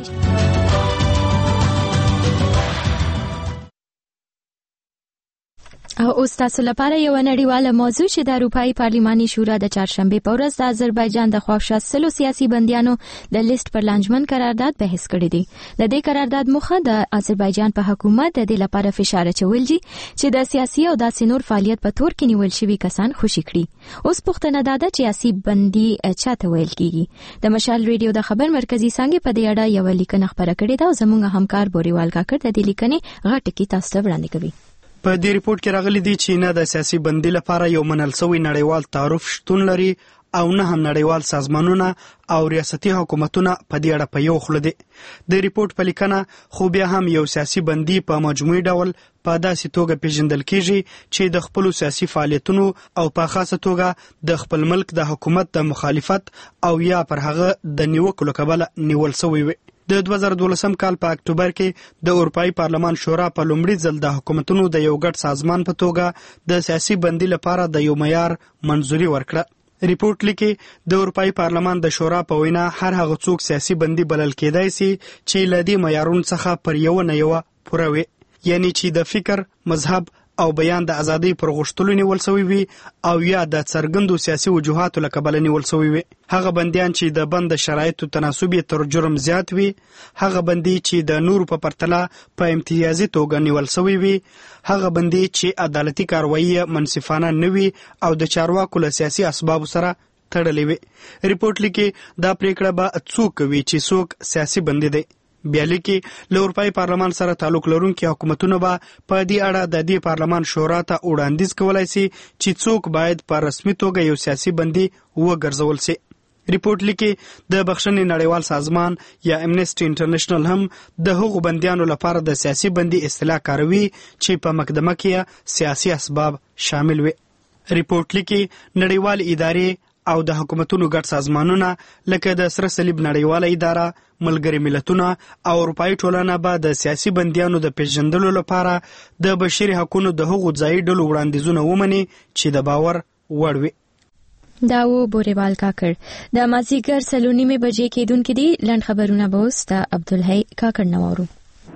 او اوس تاسو لپاره یو نړیواله موضوع چې د اروپایي پارلماني شورا د چهارشنبه په ورځ د آذربایجان د خواوشا سلو سیاسي بندیانو د لیست پر لانجمن قرارداد بحث کړی دی. د دې قرارداد موخه د آذربایجان په حکومت د دې لپاره فشار اچول دي چې د سیاسي او داسې نور فعالیت په تور کې نیول شوي کسان خوشي کړي. اوس پوښتنه دا ده چې سیاسي بندي چاته ویل کیږي. د مشال ریډیو د خبر مرکزی څنګه په دې اړه یو لیکنه خبره کړې ده او زموږ همکار بوريوال کاکړ د دې لیکنې غټ کی تاسو ته وړاندې کوي. په دې ریپورت کې راغلي دي چې نه د سیاسي بندي لپاره یو منل شوی نړیوال تعارف شتون لري او نه هم نړیوال سازمانونه او ریاستي حکومتونه په دې اړه په یو خوله دي. د ریپورت په لیکنه خو بیا هم یو سیاسي بندي په مجموعي ډول په داسې توګه پیژندل کیږي چې د خپل سیاسي فعالیتونو او په خاصه توګه د خپل ملک د حکومت د مخالفت او یا پر هغه د نیوکو لکبله نیول شوی وي. د دوه زره دولسم کال په اکتوبر کې د اروپایي پارلمان شورا په لومړي ځل د حکومتونو د یو ګډ سازمان په توګه د سیاسي بندي لپاره د یو معیار منځوري ورکړه. ریپورت لیکي د اروپایي پارلمان د شورا په وینا هر هغه څوک سیاسي بندي بلل کېدای شي چې له دې معیارونو څخه پر یو نه یو پوره وي، یعنی چې د فکر، مذهب او بیان د ازادۍ پر غوښتلو نیول شوی وي او یا د څرګندو سیاسي وجوهاتو له کبله نیول شوی وي. هغه بندیان چې د بند شرایطو تناسب یې تر جرم زیات وي، هغه بندي چې د نورو په پرتله په امتیازي توګه نیول شوی وي، هغه بندي چې عدالتي کاروایی منصفانه نه وي او د چارواکو له سیاسي اسبابو سره تړلې وي. ریپورت لیکي دا پریکړه به څوک کوي چې څوک سیاسي بندي دی. بیا لیکي له اروپایي پارلمان سره تعلق لرونکي حکومتونه به په دې اړه د دې پارلمان شورا ته وړاندیز کولی شي چې څوک باید په رسمي توګه یو سیاسي بندي وګرځول شي. ریپورت لیکي د بخښنې نړیوال سازمان یا امنیسټي انټرنیشنل هم د هغو بندیانو لپاره د سیاسي بندي اصطلاح کاروي چې په مقدمه کې سیاسي اسباب شامل وي. ریپورت لیکي نړیوال ادارې او د حکومتونو ګډ سازمانونه لکه د سره صلیب نړیواله اداره، ملګري ملتونه او اروپایي ټولنه به د سیاسي بندیانو د پیژندلو لپاره د بشري حقوقو د هغو ځایي ډلو وړاندیزونه ومني چې د باور وړ وي. دا و بوریوال کاکړ د مازیګر سلو نیمې بجې کېدونکې دي. لنډ خبرونه به اوس د عبدالحی کاکړ نه واورو.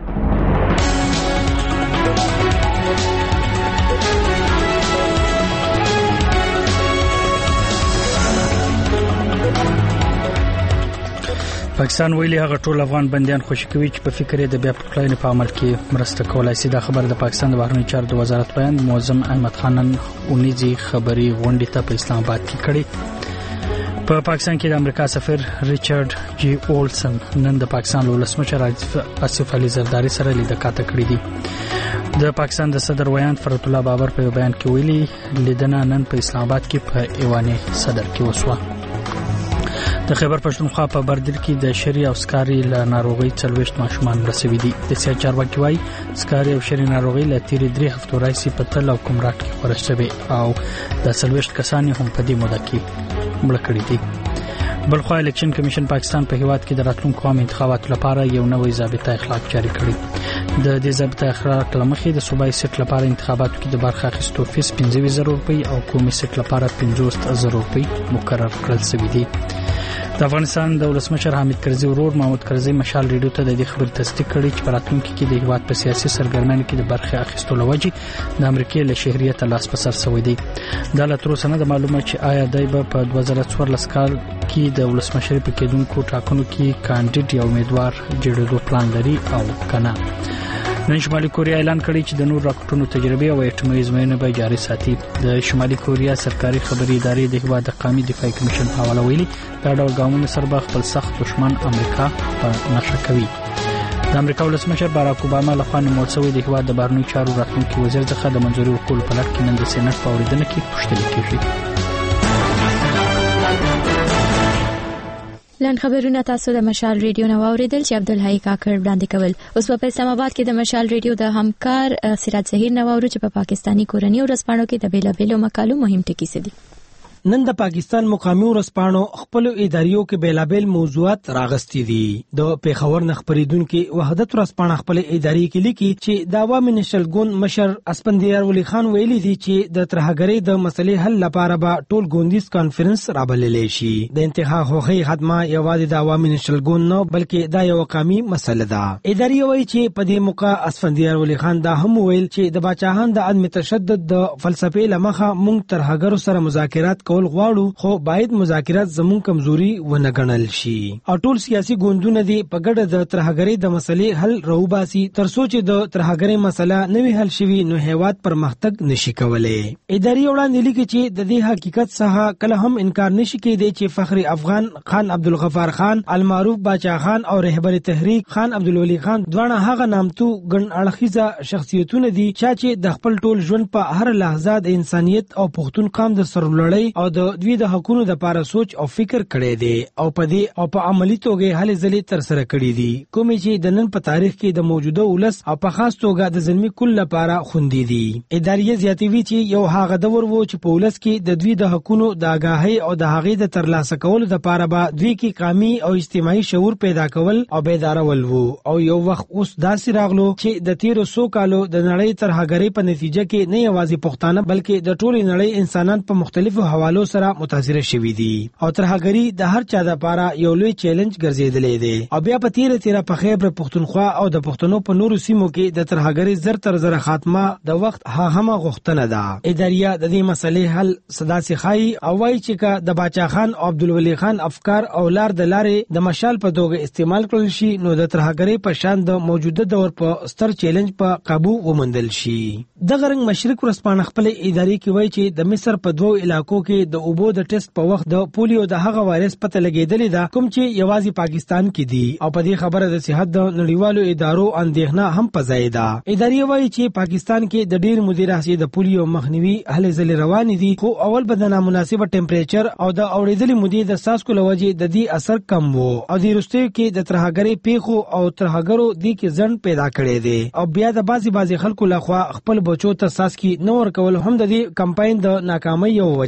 پاکستان ویلي هغه ټول افغان بندیان خوشي کوي چې په فکر یې د بیا پخلاینې په عمل کې مرسته کولای شي. دا خبر د پاکستان د بهرنیو چارو د وزارت بیان معظم احمد خان اونیزي خبري غونډې ته په اسلام آباد کې کړی. په پاکستان کې د امریکا سفیر ریچارډ جی اولسن نن د پاکستان له ولسمشر آصف علي زرداری سره لیدکاته کړې دي. د پاکستان د صدر ویان فرات الله بابر په بیان کې ویلي لیدنه نن په اسلام آباد کې په ایوان صدر کې وسوه. د خیبر پښتونخوا په بردر کې د شری او سکاري له ناروغي څلويشت ماشومان رسوي دي. د سیاست چارواکي وايي سکاري او شری ناروغي له تیرې درې هفتو راځي په تل او کومراټ کې خورش شوی او د څلويشت کسان هم په دې موده کې مړ کړي دي. بلخوا الیکشن کمیشن پاکستان په هیواد کې د راتلونکو عام انتخاباتو لپاره یو نوې ضابطه اخلاق جاری کړې. د دې ضابطه اخلاق لمخې د صوبایي سیټ لپاره انتخاباتو کې د برخه اخیستو فیس پنځه زره روپۍ او قومي سیټ لپاره پنځوس زره روپۍ مقرر کړل شوی دي. د افغانستان د ولسمشر حامد کرزي ورور محمود کرزي مشال ریډیو ته د دې خبرې تصدیق کړې چې په راتلونکي کې د هیواد په سیاسي سرګرمیو کې د برخه اخیستو لوجې د امریکای له شهریت لاس په سر شوی دی. دا له تر اوسه نه د معلومه چې آیا دای په دوه زره څوارلس کال کې د ولسمشر په کېدونکو ټاکنو کې کاندید یا امیدوار جوړېدو پلان لري او کنه. نن شمالي کوریا اعلان کړی چې د نور راکټونو تجربه او اټومي ازموینه به جاري ساتي. د شمالي کوریا سرکاري خبري ادارې د هیواد د قومي دفاعي کمیشن په حواله ویلي دا ډول ګامونه سره خپل سخت دشمن امریکا په نشه کوي. د امریکا ولسمشر باراک اوباما لخوا نیول شوی د هیواد د بهرنیو چارو راتلونکي وزیر څخه د منځوري ورکولو په لړ کې نن د سېنات په اورېدنه کې پوښتنه کیږي. لنډ خبرونه تاسو د مشال ریډیو نو اوریدل چې عبدالحی کاکړ وړاندې کول. اوس په اسلام آباد کې د مشال ریډیو د همکار سراج ظهیر نو اورو چې په پاکستانی کورنۍ ورځپاڼو کې د بیلابېلو مقالو مهم ټکي څه دي. نن د پاکستان مقامي ورځپاڼو خپل اداریو کې بیلابېل موضوعات راغستې دي. د پیښور نخبریدونکو وحدت ورځپاڼه خپل اداري کې لیکي چې د عوامي نشل ګوند مشر اسپندیار ولی خان ویلي دي چې د ترهګرۍ د مسلې حل لپاره به ټول ګوندیز کانفرنس رابللی شي. د انتخاب حقوقي خدمه یوازې د عوامي نشل ګوند نه بلکې دا یو قومي مسله ده. اداري وایي چې په دې موقع اسپندیار ولی خان دا هم ویل چې د باچاهان د عدم تشدد د فلسفې لمخه موږ ترهګرو سره مذاکرات کول غواړو خو باید مذاکرات زمون کمزوري ونه ګڼل شي او ټول سیاسي ګوندونه دي په ګډه د ترهګرۍ د مسلې حل راوباسي تر څو چې د ترهګرۍ مسله نوې حل شي نو هیواد پرمختګ نشي کولای. اداري وړاندې لیکي چې د دې حقیقت څخه کله هم انکار نشي کېدی چې فخر افغان خان عبدالغفار خان المعروف باچا خان او رهبر تحریک خان عبدالولی خان دوه هغه نامتو ګڼ اړخیزه شخصیتونه دي چې د خپل ټول ژوند په هر لحظه د انسانيت او پښتون قام د سرلړۍ او د دوی د حقوقو د لپاره سوچ او فکر کړی دی او په دې او په عملی توګه هلې ځلې تر سره کړې دي کومې چې د نن په تاریخ کې د موجوده ولس او په خاص توګه د زلمی کل لپاره خوندې دي. اداري زیاتوي چې یو هغه دور وو چې په ولس کې د دوی د حقوقو د آگاهی او د هغې د ترلاسه کولو لپاره به دوی کې قومي او اجتماعي شعور پیدا کول او بیدارول وو او یو وخت اوس داسې راغلو چې د تیرو سو کالو د نړۍ ترهګرۍ په نتیجه کې نه یوازې پښتانه بلکې د ټولې نړۍ انسانان په مختلفو حوالو سره متاثر شوي دي او ترهګري د هر چا لپاره یو لوی چیلنج ګرځیدلې دی او بیا په تیره تیره په خیبر پښتونخوا او د پښتنو په نورو سیمو کې د ترهګري زر تر زر خاتمه د وخت هغه غوښتنه ده. اداریه د دې مسلې حل صدا سخای او وايي چې د باچا خان او عبدالولی خان افکار او لار د لارې د مشال په توګه استعمال کړل شي نو د ترهګري په شان د موجوده دور په ستر چیلنج په قابو ومندل شي. د غرنګ مشرق ورځپاڼه خپل اداري کې وایي چې د مصر په دوه علاقو کې د اوبو د ټیسټ په وخت د پولیو د هغه وایرس پته لګیدلې ده کوم چې یوازې پاکستان کې دي او په دې خبره د صحت د نړیوالو ادارو اندېښنه هم پځای ده. اداري وایي چې پاکستان کې د ډیر مدیر راځي د پولیو مخنیوي هلې ځلې روان دي خو اول به د نامناسبه ټمپریچر او د اوریدلې مدیر د ساسکو لوجې د دې اثر کم وو او د روستي کې د ترهګرۍ پیښو او ترهګرو د کې ځن پیدا کړي دي او بیا د بازي بازي خلکو لخوا خپل بچو ته ساسکی نور کول هم د دې کمپاین د ناکامۍ یو وجه ده.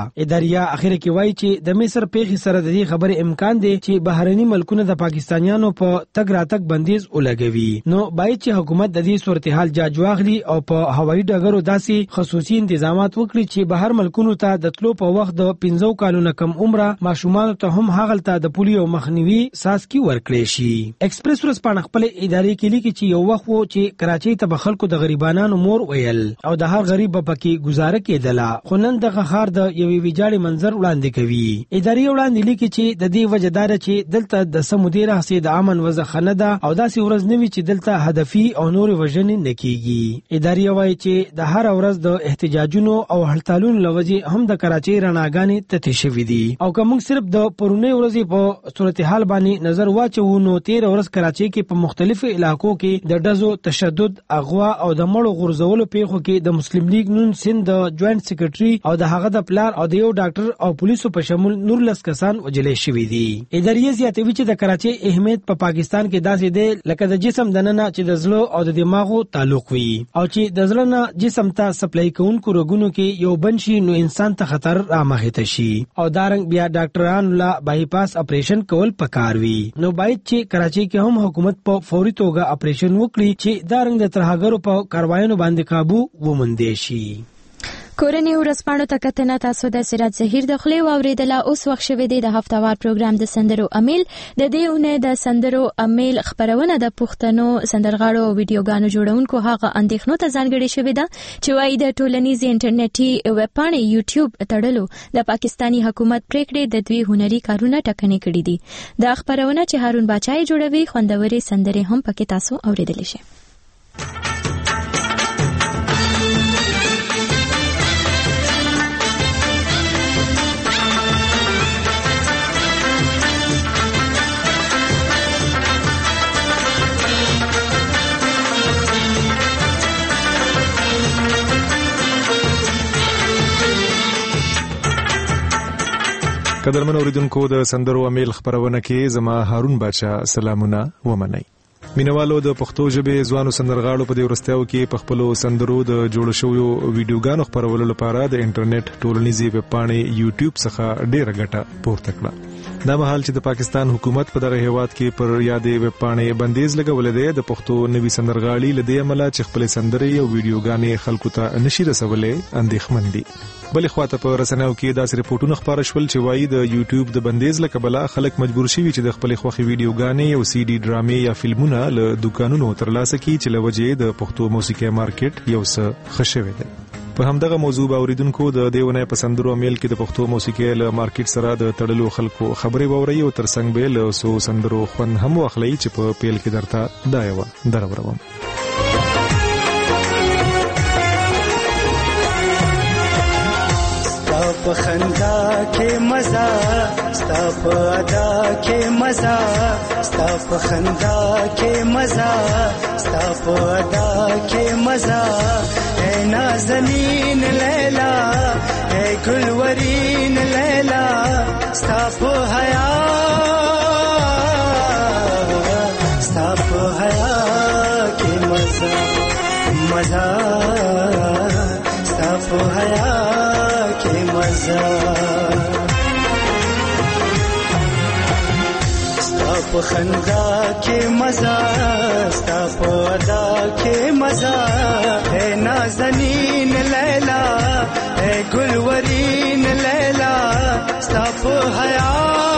اداریا اخر کې وایي چې د مصر پیښې سره د دې خبرې امکان دی چې بهرني ملکونه د پاکستانیانو په تګ راتګ بندیز ولګوي. نو باید چې حکومت د دې صورتحال جاج واخلي او په هوایي ډګرو داسې خصوصي تنظیمات وکړي چې بهر ملکونو ته د تلو په وخت د پنځو کالونو کم عمره ماشومان ته هم هغلته د پولیو مخنیوي ساسکی ورکړي شي. ایکسپریس ورځپاڼه خپل ادارې کې لیکي چې یو وخت وو چې کراچۍ ته به خلکو د غریبانو مور ویل او د هر غریب په کې گزاره کېدله، خو نن دغه ښار د یوې ویجاړې منظر وړاندې کوي. ادارې وړاندې لیکي چې د دې وجه دا ده چې دلته د سمودي راهسې د امن وضع نه ده او داسې ورځ نه وي چې دلته هدفي او نورې وژنې نه کېږي. ادارې وایي چې د هر ورځ د احتجاجونو او هړتالونو له وجې هم د کراچۍ رڼاګانې تتې شوي دي. او که موږ صرف د پرونۍ ورځې په صورتحال باندې نظر واچوو نو تېره ورځ کراچۍ کې په مختلفو علاقو کې د ډزو، تشدد، اغوا او د مړو غورځولو پیښو کې د مسلم لیگ نون سند د جوائنټ سیکریټري او د هغه د پلار او د یو ډاکټر او پولیسو په شمول نور لس کسان وجلې شوي دي. ادارې زیاتوي چې د کراچۍ اهمیت په پاکستان کې داسې دی لکه د جسم دننه چې د زړه او د دماغو تعلق وي او چې د زړه نه جسم ته سپلای کوونکو رګونو کې یو بنشي نو انسان ته خطر رامخته شي او دارنګ بیا ډاکټرانو لا بایپاس اپریشن کول پکار وي. نو باید چې کراچۍ کې هم حکومت په فوري توګه اپریشن وکړي چې دارنګ د ترهګرو په کاروایانو باندې قابو وموندې شي. کورنۍ ورځپاڼو ته کتنه تاسو د سراج ظهیر د خولې واوریدله. اوس وخت شوی دی د هفتهوار پروګرام د سندرو امیل. د دې اونۍ د سندرو امیل خبرونه د پښتنو سندرغاړو او ویډیوګانو جوړونکو هغه اندېښنو ته ځانګړې شوې ده چې وايي د ټولنیز انټرنیټي ویبپاڼې یوټیوب تړلو د پاکستانی حکومت پریکړې د دوی هنري کارونه ټکنۍ کړي دي. دا خبرونه چې هارون باچای جوړوي خوندورې سندرې هم پکې تاسو اوریدلی شئ. قدرمن اوریدونکو د سندرو امیل خبرونه کې زما هارون باچا سلامونه ومنئ. مینوالو د پښتو ژبې ځوانو سندرغاړو په دې ورستیاو کې په خپلو سندرو د جوړ شویو ویډیوګانو خپرولو لپاره د انټرنیټ ټولنیزې ویبپاڼې یوټیوب څخه ډیره ګټه پورته کړه. دا مهال چې د پاکستان حکومت په دغه هیواد کې پر یادې ویبپاڼې بندیز لګولې ده، د پښتو نوي سندرغاړي له دې امله چې خپل سندرې او ویډیوګانې خلکو ته نشي رسولې اندېښمن دي. بلې خواته په رسنیو کې داسې رپورټونه خپاره شول چې وایي د یوټیوب د بندیز له کبله خلک مجبور شوي چې د خپلې خوښې ویډیوګانې او سی ډي ډرامې یا فلمونه له دوکانونو ترلاسه کړي چې له وجې د پښتو موسیقي مارکیټ یو څه ښه شوی دی. په همدغه موضوع به اوریدونکو د دې اونۍ په سندرو امیل کې د پښتو موسیقي له مارکیټ سره د تړلو خلکو خبرې واورئ او ترڅنګ به له څو سندرو خوند هم واخلئ چې په پیل کې درته دا یوه دروروم. په خندا کې مزه ستا په ادا کې مزه ستا په خندا کې مزه ستا په ادا کې مزه اے نازنین لیلا اے گلورین لیلا ستا په حیا ستا په حیا کې مزه مزه ستا په حیا کې مزه ستا په خندا کې مزه ستا په ادا کې مزه اے نازنین لیلا اے گلورین لیلا ستا په حیا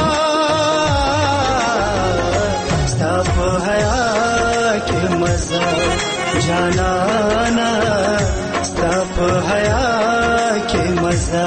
ستا په حیا کې مزه جانانا ستا په حیا کې مزه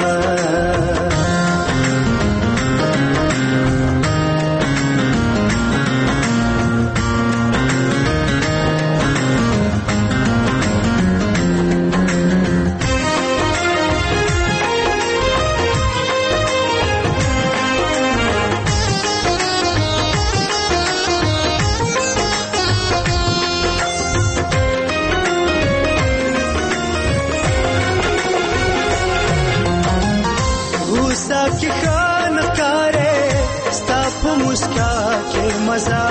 की खान कारे स्ता په مسکا کې مزه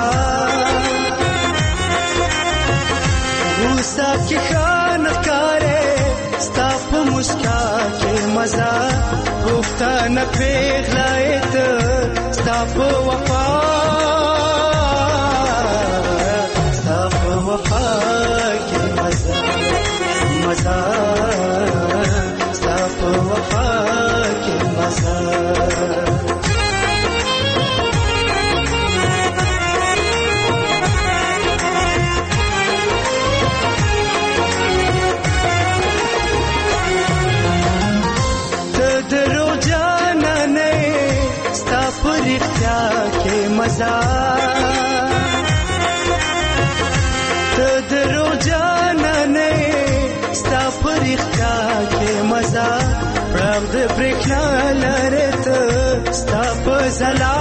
غوسه کی خان کاره ستا په مسکا کې مزه غوښتنه پیغلای ته ستا په وفا ستا په وفا کې مزه مزه ستا په وفا کې مزه मजा तो दरो जाना नहीं स्ता परिख्या के मजा प्राप्त प्रेखना लरे तो स्ता पजला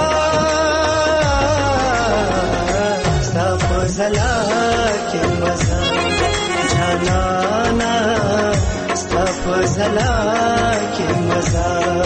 स्ता पजला के मजा जाना ना स्ता पजला के मजा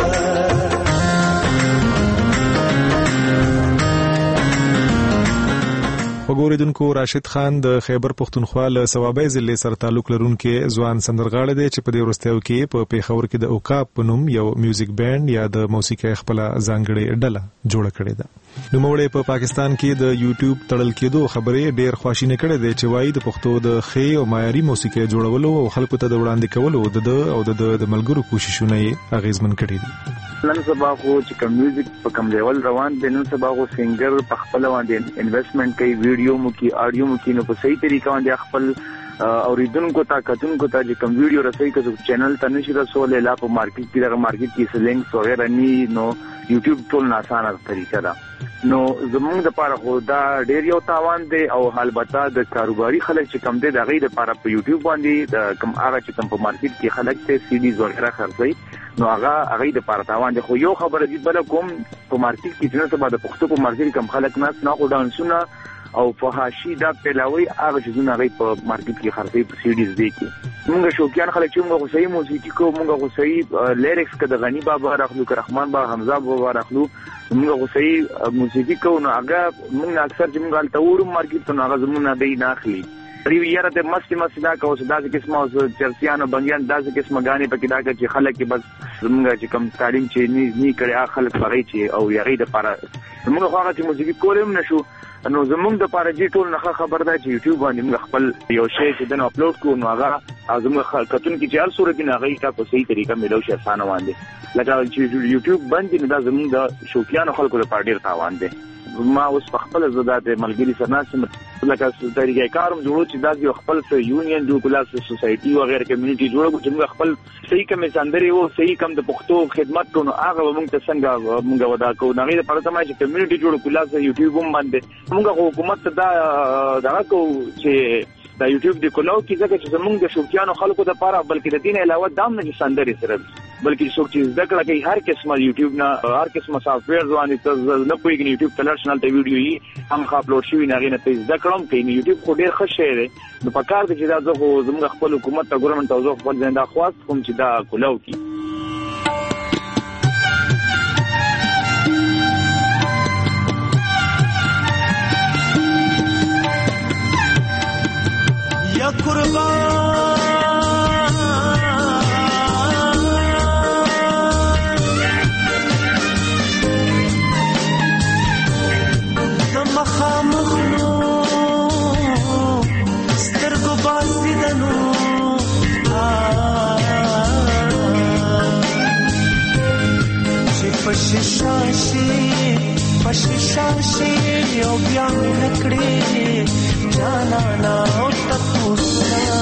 وګوریدونکو راشد خان د خیبر پښتونخوا له صوابۍ ضلع سره تعلق لرونکي ځوان سندرغاړی دی چې په دې وروستیو کې په پیښور کې د اوقاف په نوم یو میوزیک بینډ یا د موسیقۍ خپل ځانګړې ډله جوړه کړې ده. نوموړی په پاکستان کې د یوټیوب تړل کېدو خبرې ډېر خواشینه کړې ده چې وایي د پښتو د ښې او معیاري موسیقۍ جوړولو او خلکو ته د وړاندې کولو د او د ملګرو کوششونه یې اغیزمن کړي دي. نن سبا خو چې کوم میوزیک په کوم لیول روان دی، نن سبا خو سنگر په خپل باندې انویسټمنټ کوي، ویډیو مو کوي، آډیو مو کوي، نو په صحیح طریقه باندې خپل اوریدونکو ته کتونکو ته چې کوم ویډیو رسوي کړو چینل ته نشي رسولای، لا په مارکیټ کې دغه مارکیټ کې سلنګ وغیرہ ني، نو یوټیوب ټول آسانه طریقه ده. نو زموږ د پاره خو دا ډېر یو تاوان دی او البته د کاروباري خلک چې کم دي د غي د پاره په یوټیوب باندې د کم هغه چې کم په مارکیټ کې خلک ته سی ډیز وغیرہ خرڅي، نو هغه هغه د پاره تاوان دی. خو یو خبره دې بل کوم په مارکیټ کې چې نه سبا د پښتو په مارکیټ کم خلک ناس نه خو ډانسونه او فحاشي دا پلاوي هغه چې زونه غي په مارکیټ کې خرڅي په سی ډیز دی کې. موږ شوقیان خلک چې موږ صحیح موسیقي کو، موږ صحیح لیریکس کده غنی بابا راخلو، که رحمان بابا، حمزه بابا راخلو، موږ صحیح موسیقي کو، نو هغه موږ اکثر چې موږ الته ورو مارکیټ ته هغه زمونه دی نه اخلي. ریو یاره ته مستی مستی دا کو صدا چې قسمه چرسیانو بنګیان دا چې قسمه غاني پکې دا چې خلک بس موږ چې کم تعلیم چې ني ني کړي خلک بغي چې او یغي د پاره موږ خو هغه چې موسیقي کولم نشو، نو زمونږ د پاره جی ټول نه خبر ده چې یوټیوب باندې موږ خپل یو شی چې دنه اپلوډ کوو، نو هغه زموږ کتون کې چې هر صورت نه غي تا په صحیح طریقه ملو شي اسانه باندې لکه چې یوټیوب باندې دا زمونږ د شوقیانو خلکو لپاره ډیر تاوان دی. ما اوس په خپل زړه د ملګری سره ناسم لکه طریقې کاروم جوړو چې دا یو خپل څه یونین جوړ کلاس سوسایټي او غیر کمیونټي جوړو چې موږ خپل صحیح کم سندري او صحیح کم د پښتو خدمت کوو، هغه موږ ته څنګه موږ ودا کوو. دا غیر پرته ما چې کمیونټي جوړ کلاس یوټیوب هم باندې موږ حکومت ته دا دا کوو چې دا یوټیوب د کولو کې ځکه چې زمونږ د شوقیانو خلکو د لپاره بلکې د دین علاوه دام نه سندري سره بلکې څوک چې ذکر کوي هر قسمه یوټیوب نه هر قسمه سافټویر ځواني ته نه پويږي یوټیوب تلرشنل ته ویډیو یې هم خپلوډ شوی نه غینه ته ذکر هم کوي. یوټیوب خو ډیر ښه شی دی، نو په کار دی چې دا زه زموږ خپل حکومت ته ګورنمنت ته زه خپل زنده خواست کوم چې دا کولو کی یا قربان مخامخنو سترګو باسي دنو چې پششاشي پششاشي یو بیا نکړي جانا نا او تاسو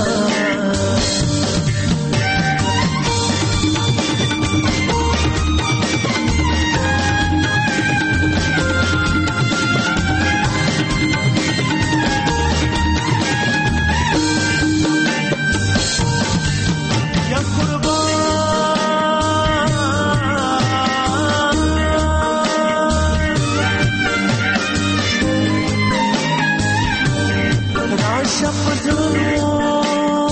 شپزونو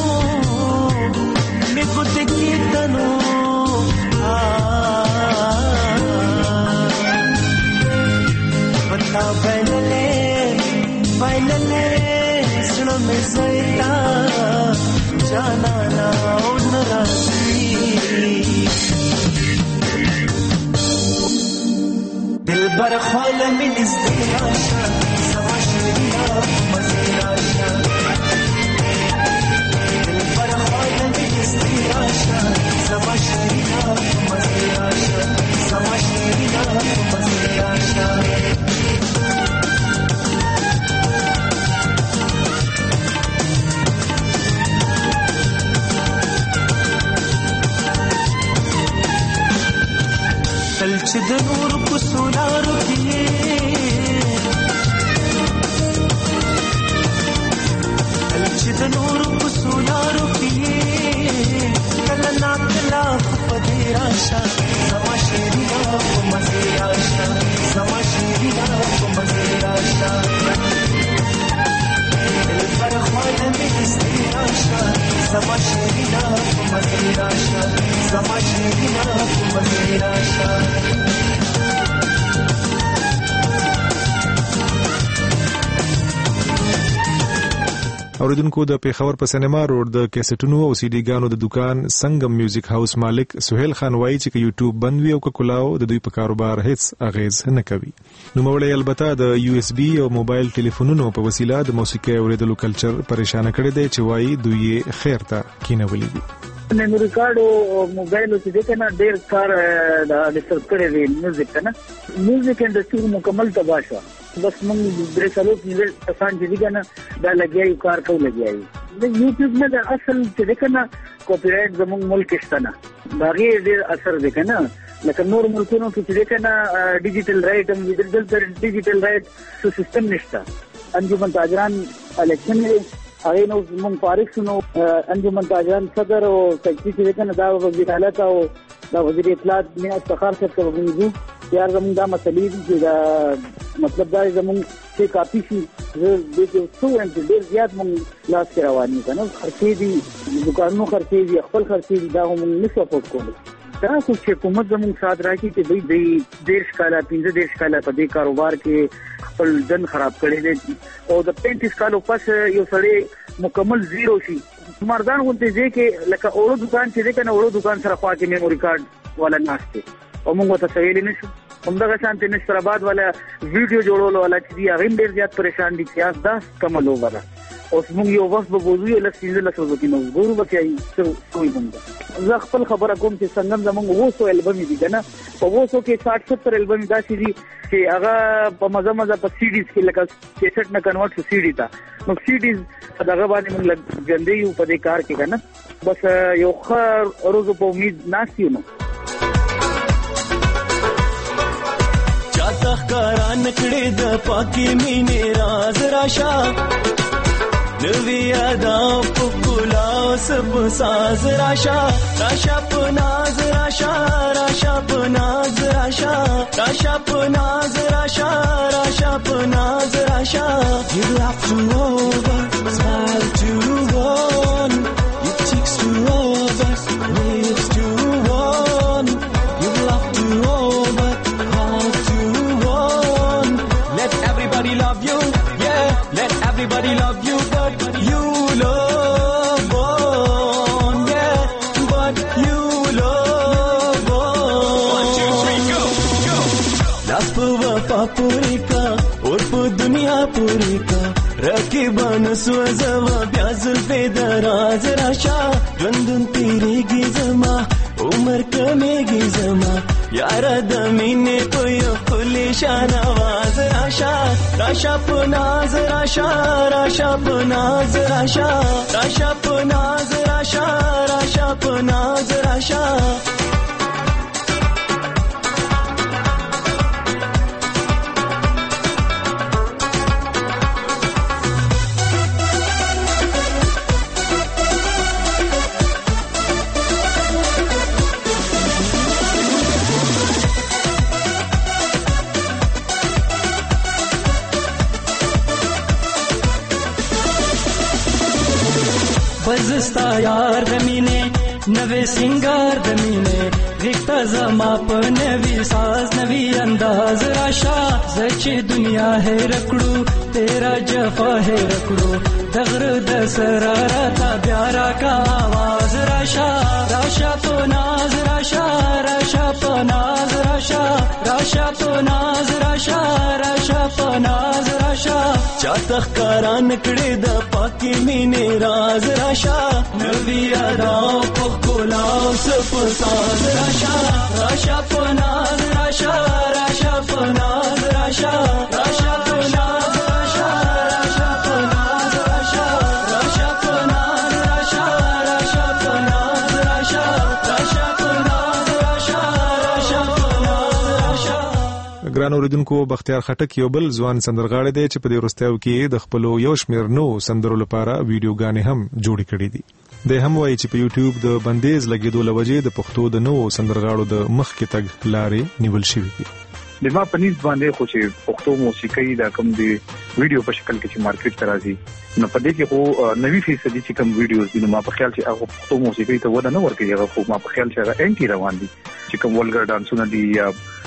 ازدراشا زما شیرینا مزراشا دل پر خواهد ازدراشا زما شیرینا مزراشا زما شیرینا مزراشا تل چې د نور په سولارو کې تل چې د نور په سولارو کې کله نا کله په دې راشه زما شیرینا په مزه راشه زما شیرینا په مزه راشه دل پر خواهد مې استراشه زما شیرینا په مزه راشه زما شیرینا په مزه راشه اوریدونکو د پیښور په سینما روډ د کیسټونو او سی ډي ګانو د دکان سنگم میوزیک هاوس مالک سہیل خان وایي چې یوټیوب بند وي او ککلاو د دوی په کاروبار هیڅ اغیز نه کوي. نو موږ البته د یو اس بي او موبایل ټلیفونونو په وسیله د موسیقي اوریدلو کلچر پریشان کړي دی چې وایي دوی خیر ته کینولي دي. میموري کارت او موبایل چې دغه نه ډیر کار د ډیسټرب کړی دی میوزیک کنه میوزیک انډستری مکمل تباہ شو. بس موږ درې سالو کې آسان دي کنه دا لګیای کار کو لګیای د یوټیوب نه د اصل چې دغه نه کاپی رائټ زموږ ملک شتنه باغی ډیر اثر دی کنه لکه نور ملکونو کې چې دغه نه ډیجیټل رائټ هم دلته ډیجیټل رائټ سیستم نشته. انجمن تاجران الیکشن هغه نو موږ فارغ شنو انجمن تاجران صدر او سیکرټری چې کنه دا وزیر حالت او دا وزیر اطلاعات نه افتخار څخه کوي یار زموږ دا مسلې دي دا مطلب دا زموږ چې کافي شي د دې څو انت ډیر زیات موږ لاس کې رواني کنه خرڅې دي دکانونو خرڅې دي خپل خرڅې دي دا موږ نشو پوت کولی. دا خو چې حکومت زموږ سات راکړي چې دوی د دیش کاله پنځه دیش کاله په دې کاروبار کې خپل ځن خراب کړي دي او د پینتیس کالو پس یو سړی مکمل زیرو شي مردان غونډې ځکه لکه اورو دکان چې دغه نه اورو دکان سره خوا کې میموري کارت ولا ناشته او موږ ته سویل نشو همدغه شانتي نشتراباد ولا ویډیو جوړولو ولا چې دی هغه ډیر زیات پریشان دي چې داس کمل وره اوس موږ یو وخت به بوزو له سینځه له سوزو کې نو ګورو به کوي څه کوي موږ زه خپل خبره کوم چې څنګه زموږ ووسو البم دي کنه په ووسو کې ساठ ستر البم داسې دي چې هغه په مزه مزه په سی ډیز کې لکه کیسټ نه کنورټ شو سی ډی تا نو سی ډیز دغه باندې موږ ګندې یو په دې کار کې کنه بس یو خر روز په امید ناسیو نو چاته ښکارا نکړې د پاکي مینې راز راشه نوی ادا پکولا سب ساز راشا راشا پناز راشا راشا پناز راشا راشا پناز راشا راشا پناز راشا You laugh to over, smile to one, your cheeks to over, lips to one. You laugh to over, heart to one. Let everybody love you, yeah, let everybody love you. You love one, yeah, but you love one. One, two, three, go, go. Das pava purika, or pu dunya purika. Rakiban swazava byazul pedaraz rasha. Randun tiregi zama, umar kamegi zama. Yara damine poyo kuli shanawaz rasha. Rasha punaz rasha, rasha punaz rasha. Rasha punaz rasha, rasha punaz rasha. बजस्ता यार दमीने नवे सिंगार दमीने रिक्ता जमा पर नवी साज नवी अंदाज राशा सच्ची दुनिया है रकड़ू तेरा जफा है रकड़ू दगर दसरारा था प्यारा का आवाज राशा राशा तो नाज राशा राशा तो नाज राशा राशा तो नाज राशा राशा چاته ښکارا نکړې د پاکې مینې راز راشا نوی ادا په ښکلا او په ساز راشا راشا په ناز راشا راشا په ناز راشا راشا په ناز راشا راشا په ناز راشا راشا په ناز راشا راشا په ناز راشا راشا په ناز راشا راشا په ناز راشا. ګران اوریدونکو، بختیار خټک یو بل ځوان سندرغاړی دی چې په دې وروستیو کې د خپلو یو شمېر نوو سندرو لپاره ویډیوګانې هم جوړې کړې دي. دی هم وایي چې په یوټیوب د بندیز لګېدو له وجې د پښتو د نوو سندرغاړو د مخکې تګ لارې نیول شوي دي. د ما په نيز باندې خو چې پښتو موسیقي دا کوم دی ویډیو په شکل کې چې مارکیټ ته راځي، نو په دې کې خو نوي فیصدي چې کوم ویډیوز دي، نو ما په خیال چې هغه پښتو موسیقي ته وده نه ورکوي. هغه خو ما په خیال چې هغه انټي روان دي چې کوم ولګر ډانسونه دي یا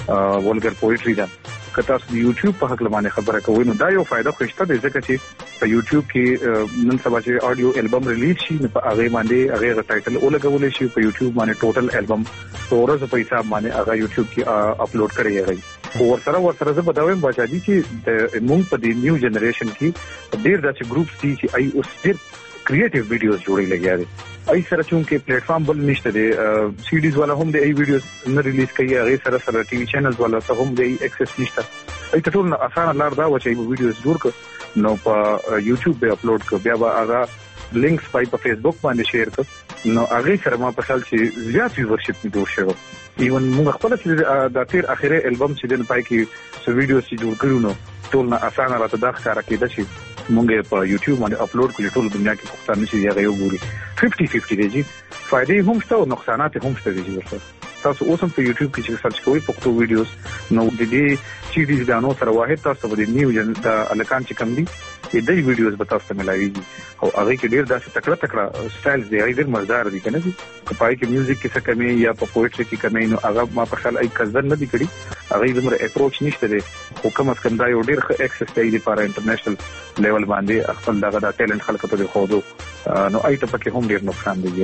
ولګر پوئټري ده. که تاسو د یوټیوب په حق لمانه خبره کوئ، نو دا یو فائدہ خوشته دی ځکه چې په یوټیوب کې نن سبا چې آډیو البم ریلیز شي، نو په هغه باندې هغه ټایټل ولګول شي په یوټیوب باندې ټوټل البم ورځ په حساب باندې هغه یوټیوب کې اپلوډ کړی دی. او ورسره ورسره زه بداوم بچا دي چې د موږ په دې نیو جنریشن کې ډېر داسې ګروپس دي چې ای اوس ډېر کریټیو ویډیوز جوړي لګیا دي. ای سره چونکه پلیټ فارم بل نشته دی، سی ډیز والا هم د ای ویډیوز نه ریلیز کوي، هغه سره سره ټي وي چینلز والا ته هم د ای ایکسس نشته. ای ټول نه اسانه لار دا و چې ویډیوز جوړ کړ نو په یوټیوب به اپلوډ کړ، بیا به هغه لینکس پای په فیسبوک باندې شیر کړ، نو هغه سره ما په خیال چې زیات ویورشپ جوړ شو. ایون موږ خپل چې د اخر اخیره البم چې د پای کې سو ویډیوز چې جوړ کړو، نو ټول نه اسانه راته دا ښکارا کېده چې موږ په یوټیوب باندې اپلوډ کړو. ټول دنیا کې پښتانه چې هغه یو ګوري فifty fifty دی، فائدې هم شته او نقصانات هم شته دي. ورته تاسو اوس هم په یوټیوب کې چې سرچ کوئ پښتو ویډیوز، نو د دې چې دې غانو سره واحد تاسو په نیو جن د الکان چې کم دي دې ویډیوز به تاسو ته ملایوي، او هغه کې ډېر داسې تکړه تکړه سټایلز دی، ډېر مزدار دي کنه. کپای کې میوزیک کې څه کمی یا په پوئټري کې کمی، نو هغه ما په خیال ای کزن نه دی کړی، هغه زموږ اپروچ نشته دی. خو کوم اس کنده یو ډېر ښه اکسس دی لپاره انټرنیشنل لیول باندې خپل دغه د ټیلنت خلکو ته خو دو، نو ای ته پکې هم ډېر نقصان دی.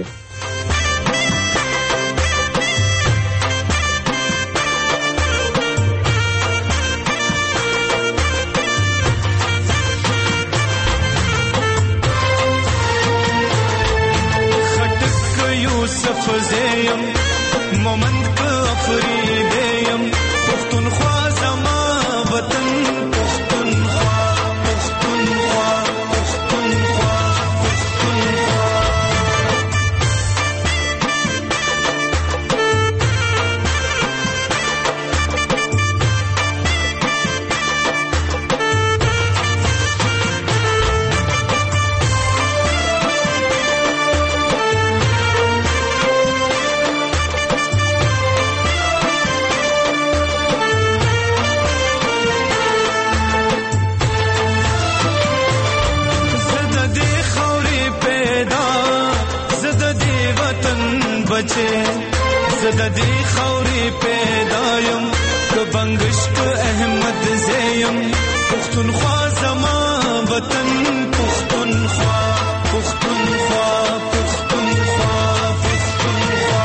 زیم مومند کا فریدیم پختونخوا زما وطن پختونخوا پختونخوا پختونخوا پختونخوا. زه د دې خاورې پیدا یم، که بنګش که احمد زیم، پښتونخوا زما وطن پښتونخوا پښتونخوا پښتونخوا پښتونخوا.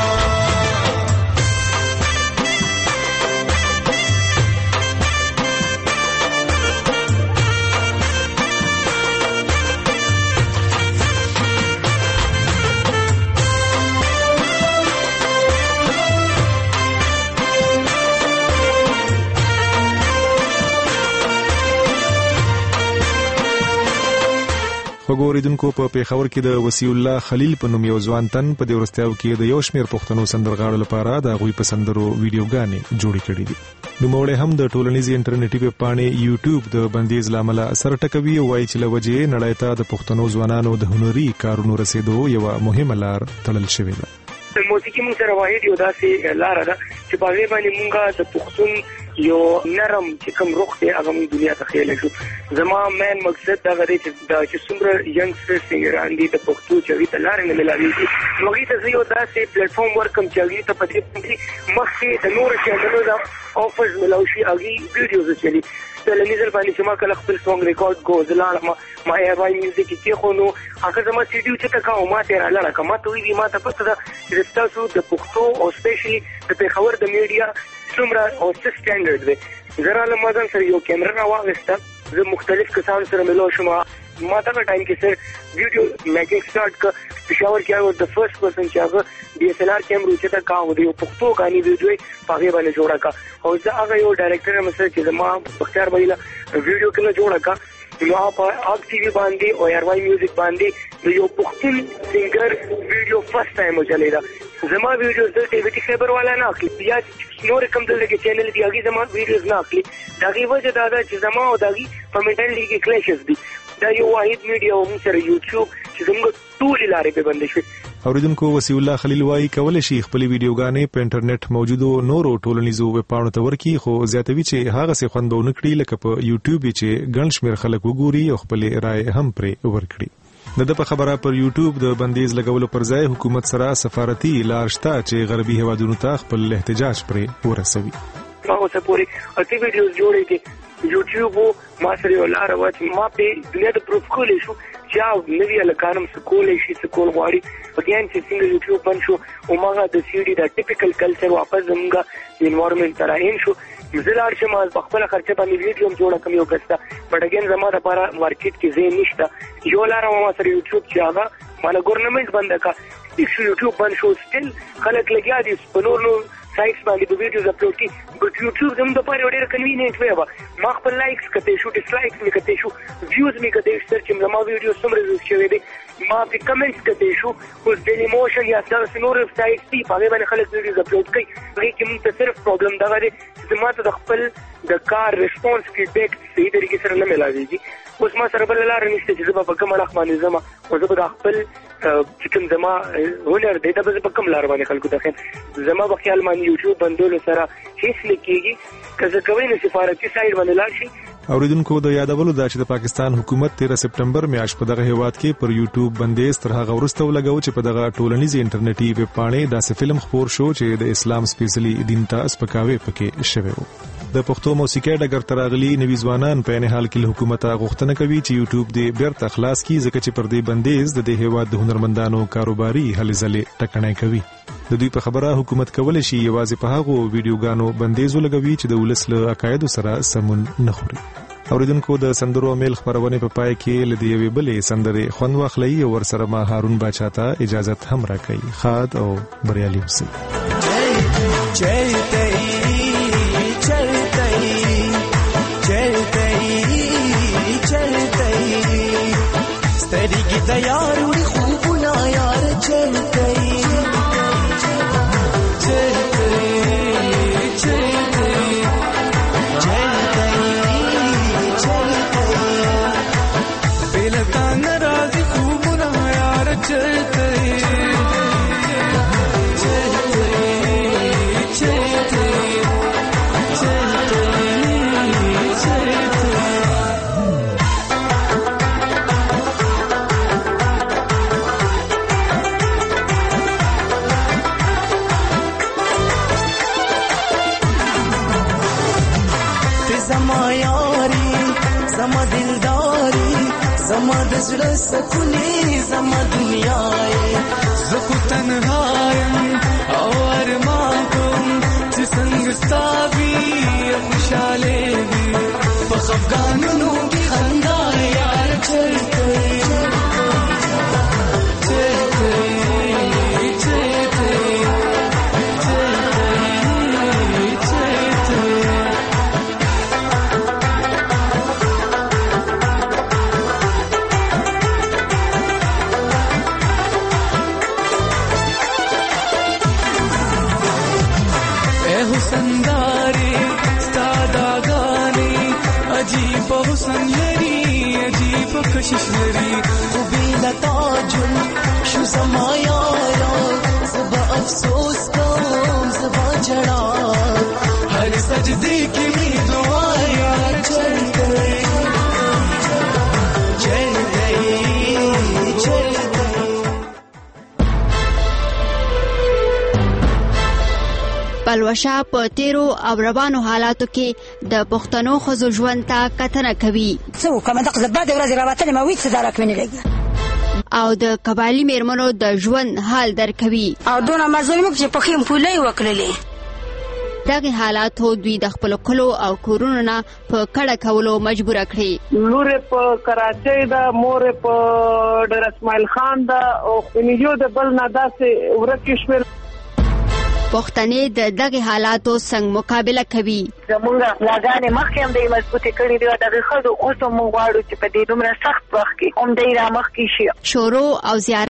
وګوریدونکو، په پیښور کې د وسیع الله خلیل په نوم یو ځوان تن په دې وروستیو کې د یو شمېر پښتنو سندرغاړو لپاره د هغوی په سندرو ویډیوګانې جوړې کړې دي. نوموړی هم د ټولنیزې انټرنیټي ویب پاڼې یوټیوب د بندیز له امله سر ټکوي او وایي چې له وجې نړۍ ته د پښتنو ځوانانو د هنري کارونو رسېدو یوه مهمه لار تړل شوې ده. موسیقي موږ سره واحد یو داسې لاره ده چې په هغې باندې موږ د پښتون یو نرم چې کوم روح دی هغه موږ دنیا ته ښیلی شو. زما مین مقصد دغه دی چې دا چې څومره ینګسټر سینګران دي د پښتو چې هغوی ته لارې نه میلاوېږي، نو هغوی ته زه یو داسې پلیټفارم ورکړم چې هغوی ته په دې باندې مخکې د نورو چینلونو د آفرز میلاو شي، هغوی ویډیوز اچوي. ټولنیز باندې چې ما کله خپل سونګ ریکارډ کو زه لاړم ما ایر وای میوزیک کې خو نو هغه زما سی ډي چې تکاو ما ته را لاړه کما ته وی ما ته پته ده چې تاسو د پښتو او سپیشلی د پیښور د میډیا څومره او څه سټانډرډ دی. زه راله مازن سره یو کیمرا راوغسته زه مختلف کسانو سره ملو شوم. ما دغه ټایم کې سر ویډیو میکینګ سٹارټ ک پېښور کې او د فرست پرسن چې هغه ډي اس ال آر کیمرو چې تا کاو دی پښتو غاني ویډیو پاغه باندې جوړه کا او زه هغه یو ډایرکټر هم سره چې ما بختیار بایله ویډیو کله جوړه کا نو په اګ ټي وی باندې او ار واي میوزیک باندې یو پښتون سنگر ویډیو فرست ټایم چلیدا. زما ویډیوز د ټي وی ټي خبر والا نه اخلي یا نور کوم دلته چینل دی هغه زما ویډیوز نه اخلي. دغه وجه دا ده چې زما او دغه په منټل کې کلیشز دي. دا یو واحد میډیا او موږ سره یوټیوب چې زموږ ټول لارې په بندې شوې. اوریدونکو وسیع الله خلیل وایي کولای شي خپل ویډیوګانې په انټرنیټ موجودو نورو ټولنیزو ویب پاڼو ته ورکړي، خو زیاتوي چې هغه څه خوندونه کړي لکه په یوټیوب چې ګڼ شمېر خلک وګوري او خپل رائے هم پرې ورکړي. د د په خبره پر یوټیوب د بندیز لګولو پر ځای حکومت سره سفارتي لار شته چې غربي هیوادونو ته خپل احتجاج پرې ورسوي. ما اوسه پوری اته ویډیوز جوړې دي یوټیوب ما سره یو لار و چې ما په دنیا ته پروف کولې شو چې نوی لکانم سکولې شي سکول غواړي بګین چې څنګه یوټیوب بند شو او ماغه د سیډي د ټیپیکل کلچر واپس زموږه انوایرنمنت تراین شو. زلار چې ما په خپل خرچه باندې ویډیو جوړه کوم یو کستا بټ اگین زما د لپاره مارکیټ کې زین نشته. یو لار ما سره یوټیوب چې هغه مال ګورنمنت بند کا یوټیوب بند شو سټیل خلک لګیا دي په نور نور سایټس باندې په ویډیوز اپلوډ کی بټ یوټیوب زموږ لپاره ډېر کنوینینټ وی و. ما خپل لایکس کته شو ډیس لایکس می کته شو ویوز می کته شو چې زما ویډیو څومره ویوز شوی دي ما په کمنټس کته شو اوس ډیلی موشن یا څنګه نور سایټس دی په باندې خلک ویډیوز اپلوډ کوي. هغه کې موږ ته صرف پرابلم دا غواړي چې ما ته د خپل د کار ریسپانس فیډبیک صحیح طریقې سره نه ملاويږي. اوس ما سره بل لار نشته چې زه په کوم اړه باندې زما او زه به خپل چې کوم زما هنر دی دا به په کوم لار باندې خلکو ته خیر زما په خیال باندې یوټیوب بندولو سره هیڅ نه کیږي که زه کوي نه سفارتي سایډ باندې لاړ شي. اوریدونکو د یادولو دا چې د پاکستان حکومت تیرہ سپټمبر میاشت په دغه هیواد کې پر یوټیوب بندیز تر هغه وروسته ولګاو چې په دغه ټولنیزې انټرنیټي ویب پاڼې داسې فلم خپور شو چې د اسلام سپیشلی دین ته سپکاوی پکې شوی و. د پښتو موسیقي ډګر ته راغلي نوي ځوانان په نه حال کې له حکومت غوښتنه کوي چې یوټیوب دې بیرته خلاص کړي ځکه چې پر دې بندیز د دې هیواد د هنرمندانو کاروباري هلې ځلې ټکنۍ کوي. د دوی په خبره حکومت کولای شي یوازې په هغو ویډیوګانو بندیز ولګوي چې د ولس له عقایدو سره سمون نه خوري. اوریدونکو د سندرو میل خبرونه په پای کې لدی یوې بلې سندرې خوند واخلي او ورسره ما هارون باچا ته اجازه هم راکړي. خاد او بریالي اوسئ. سترګې د یار وړي خوبونه یار چلته زړه سکونې زما دنیا یې زه خو تنها یم او ارمان کوم چې څنګه ستا وي خوشحالې وي په خفګانونو کې خندا یار چلته کشش لري خو بلا تاجل شو زما یارا زبا افسوس کوم زبا جڑا هر سجدے کی می دعا یار چل گئی چل گئی چل گئی. پلوشه په تیرو او روانو حالاتو کې د پښتنو ښځو ژوند ته کتنه کوي. څه وکړم دغه زباده ورځې راوتلې ما وې څه درک مې نه لګي او د قبایلي میرمنو د ژوند حال درکوي او دونه مزه موږ چې په خیم پولې وکړلې دغه حالاتو دوی د خپل کلو او کورونو نه په کډه کولو مجبور کړي. لور په کراچۍ دا مور په ډیر اسماعیل خان دا او نیو د بل نه داسې ورکه شول. پښتنې د دغه حالاتو څنګه مقابله کوي؟ زمونږ لاګانې مخکې هم د مضبوطې کړي دي دغه ښځو اوس هم موږ غواړو چې په دې دومره سخت وخت کې هم دی را مخکې شي. شورو او زیارت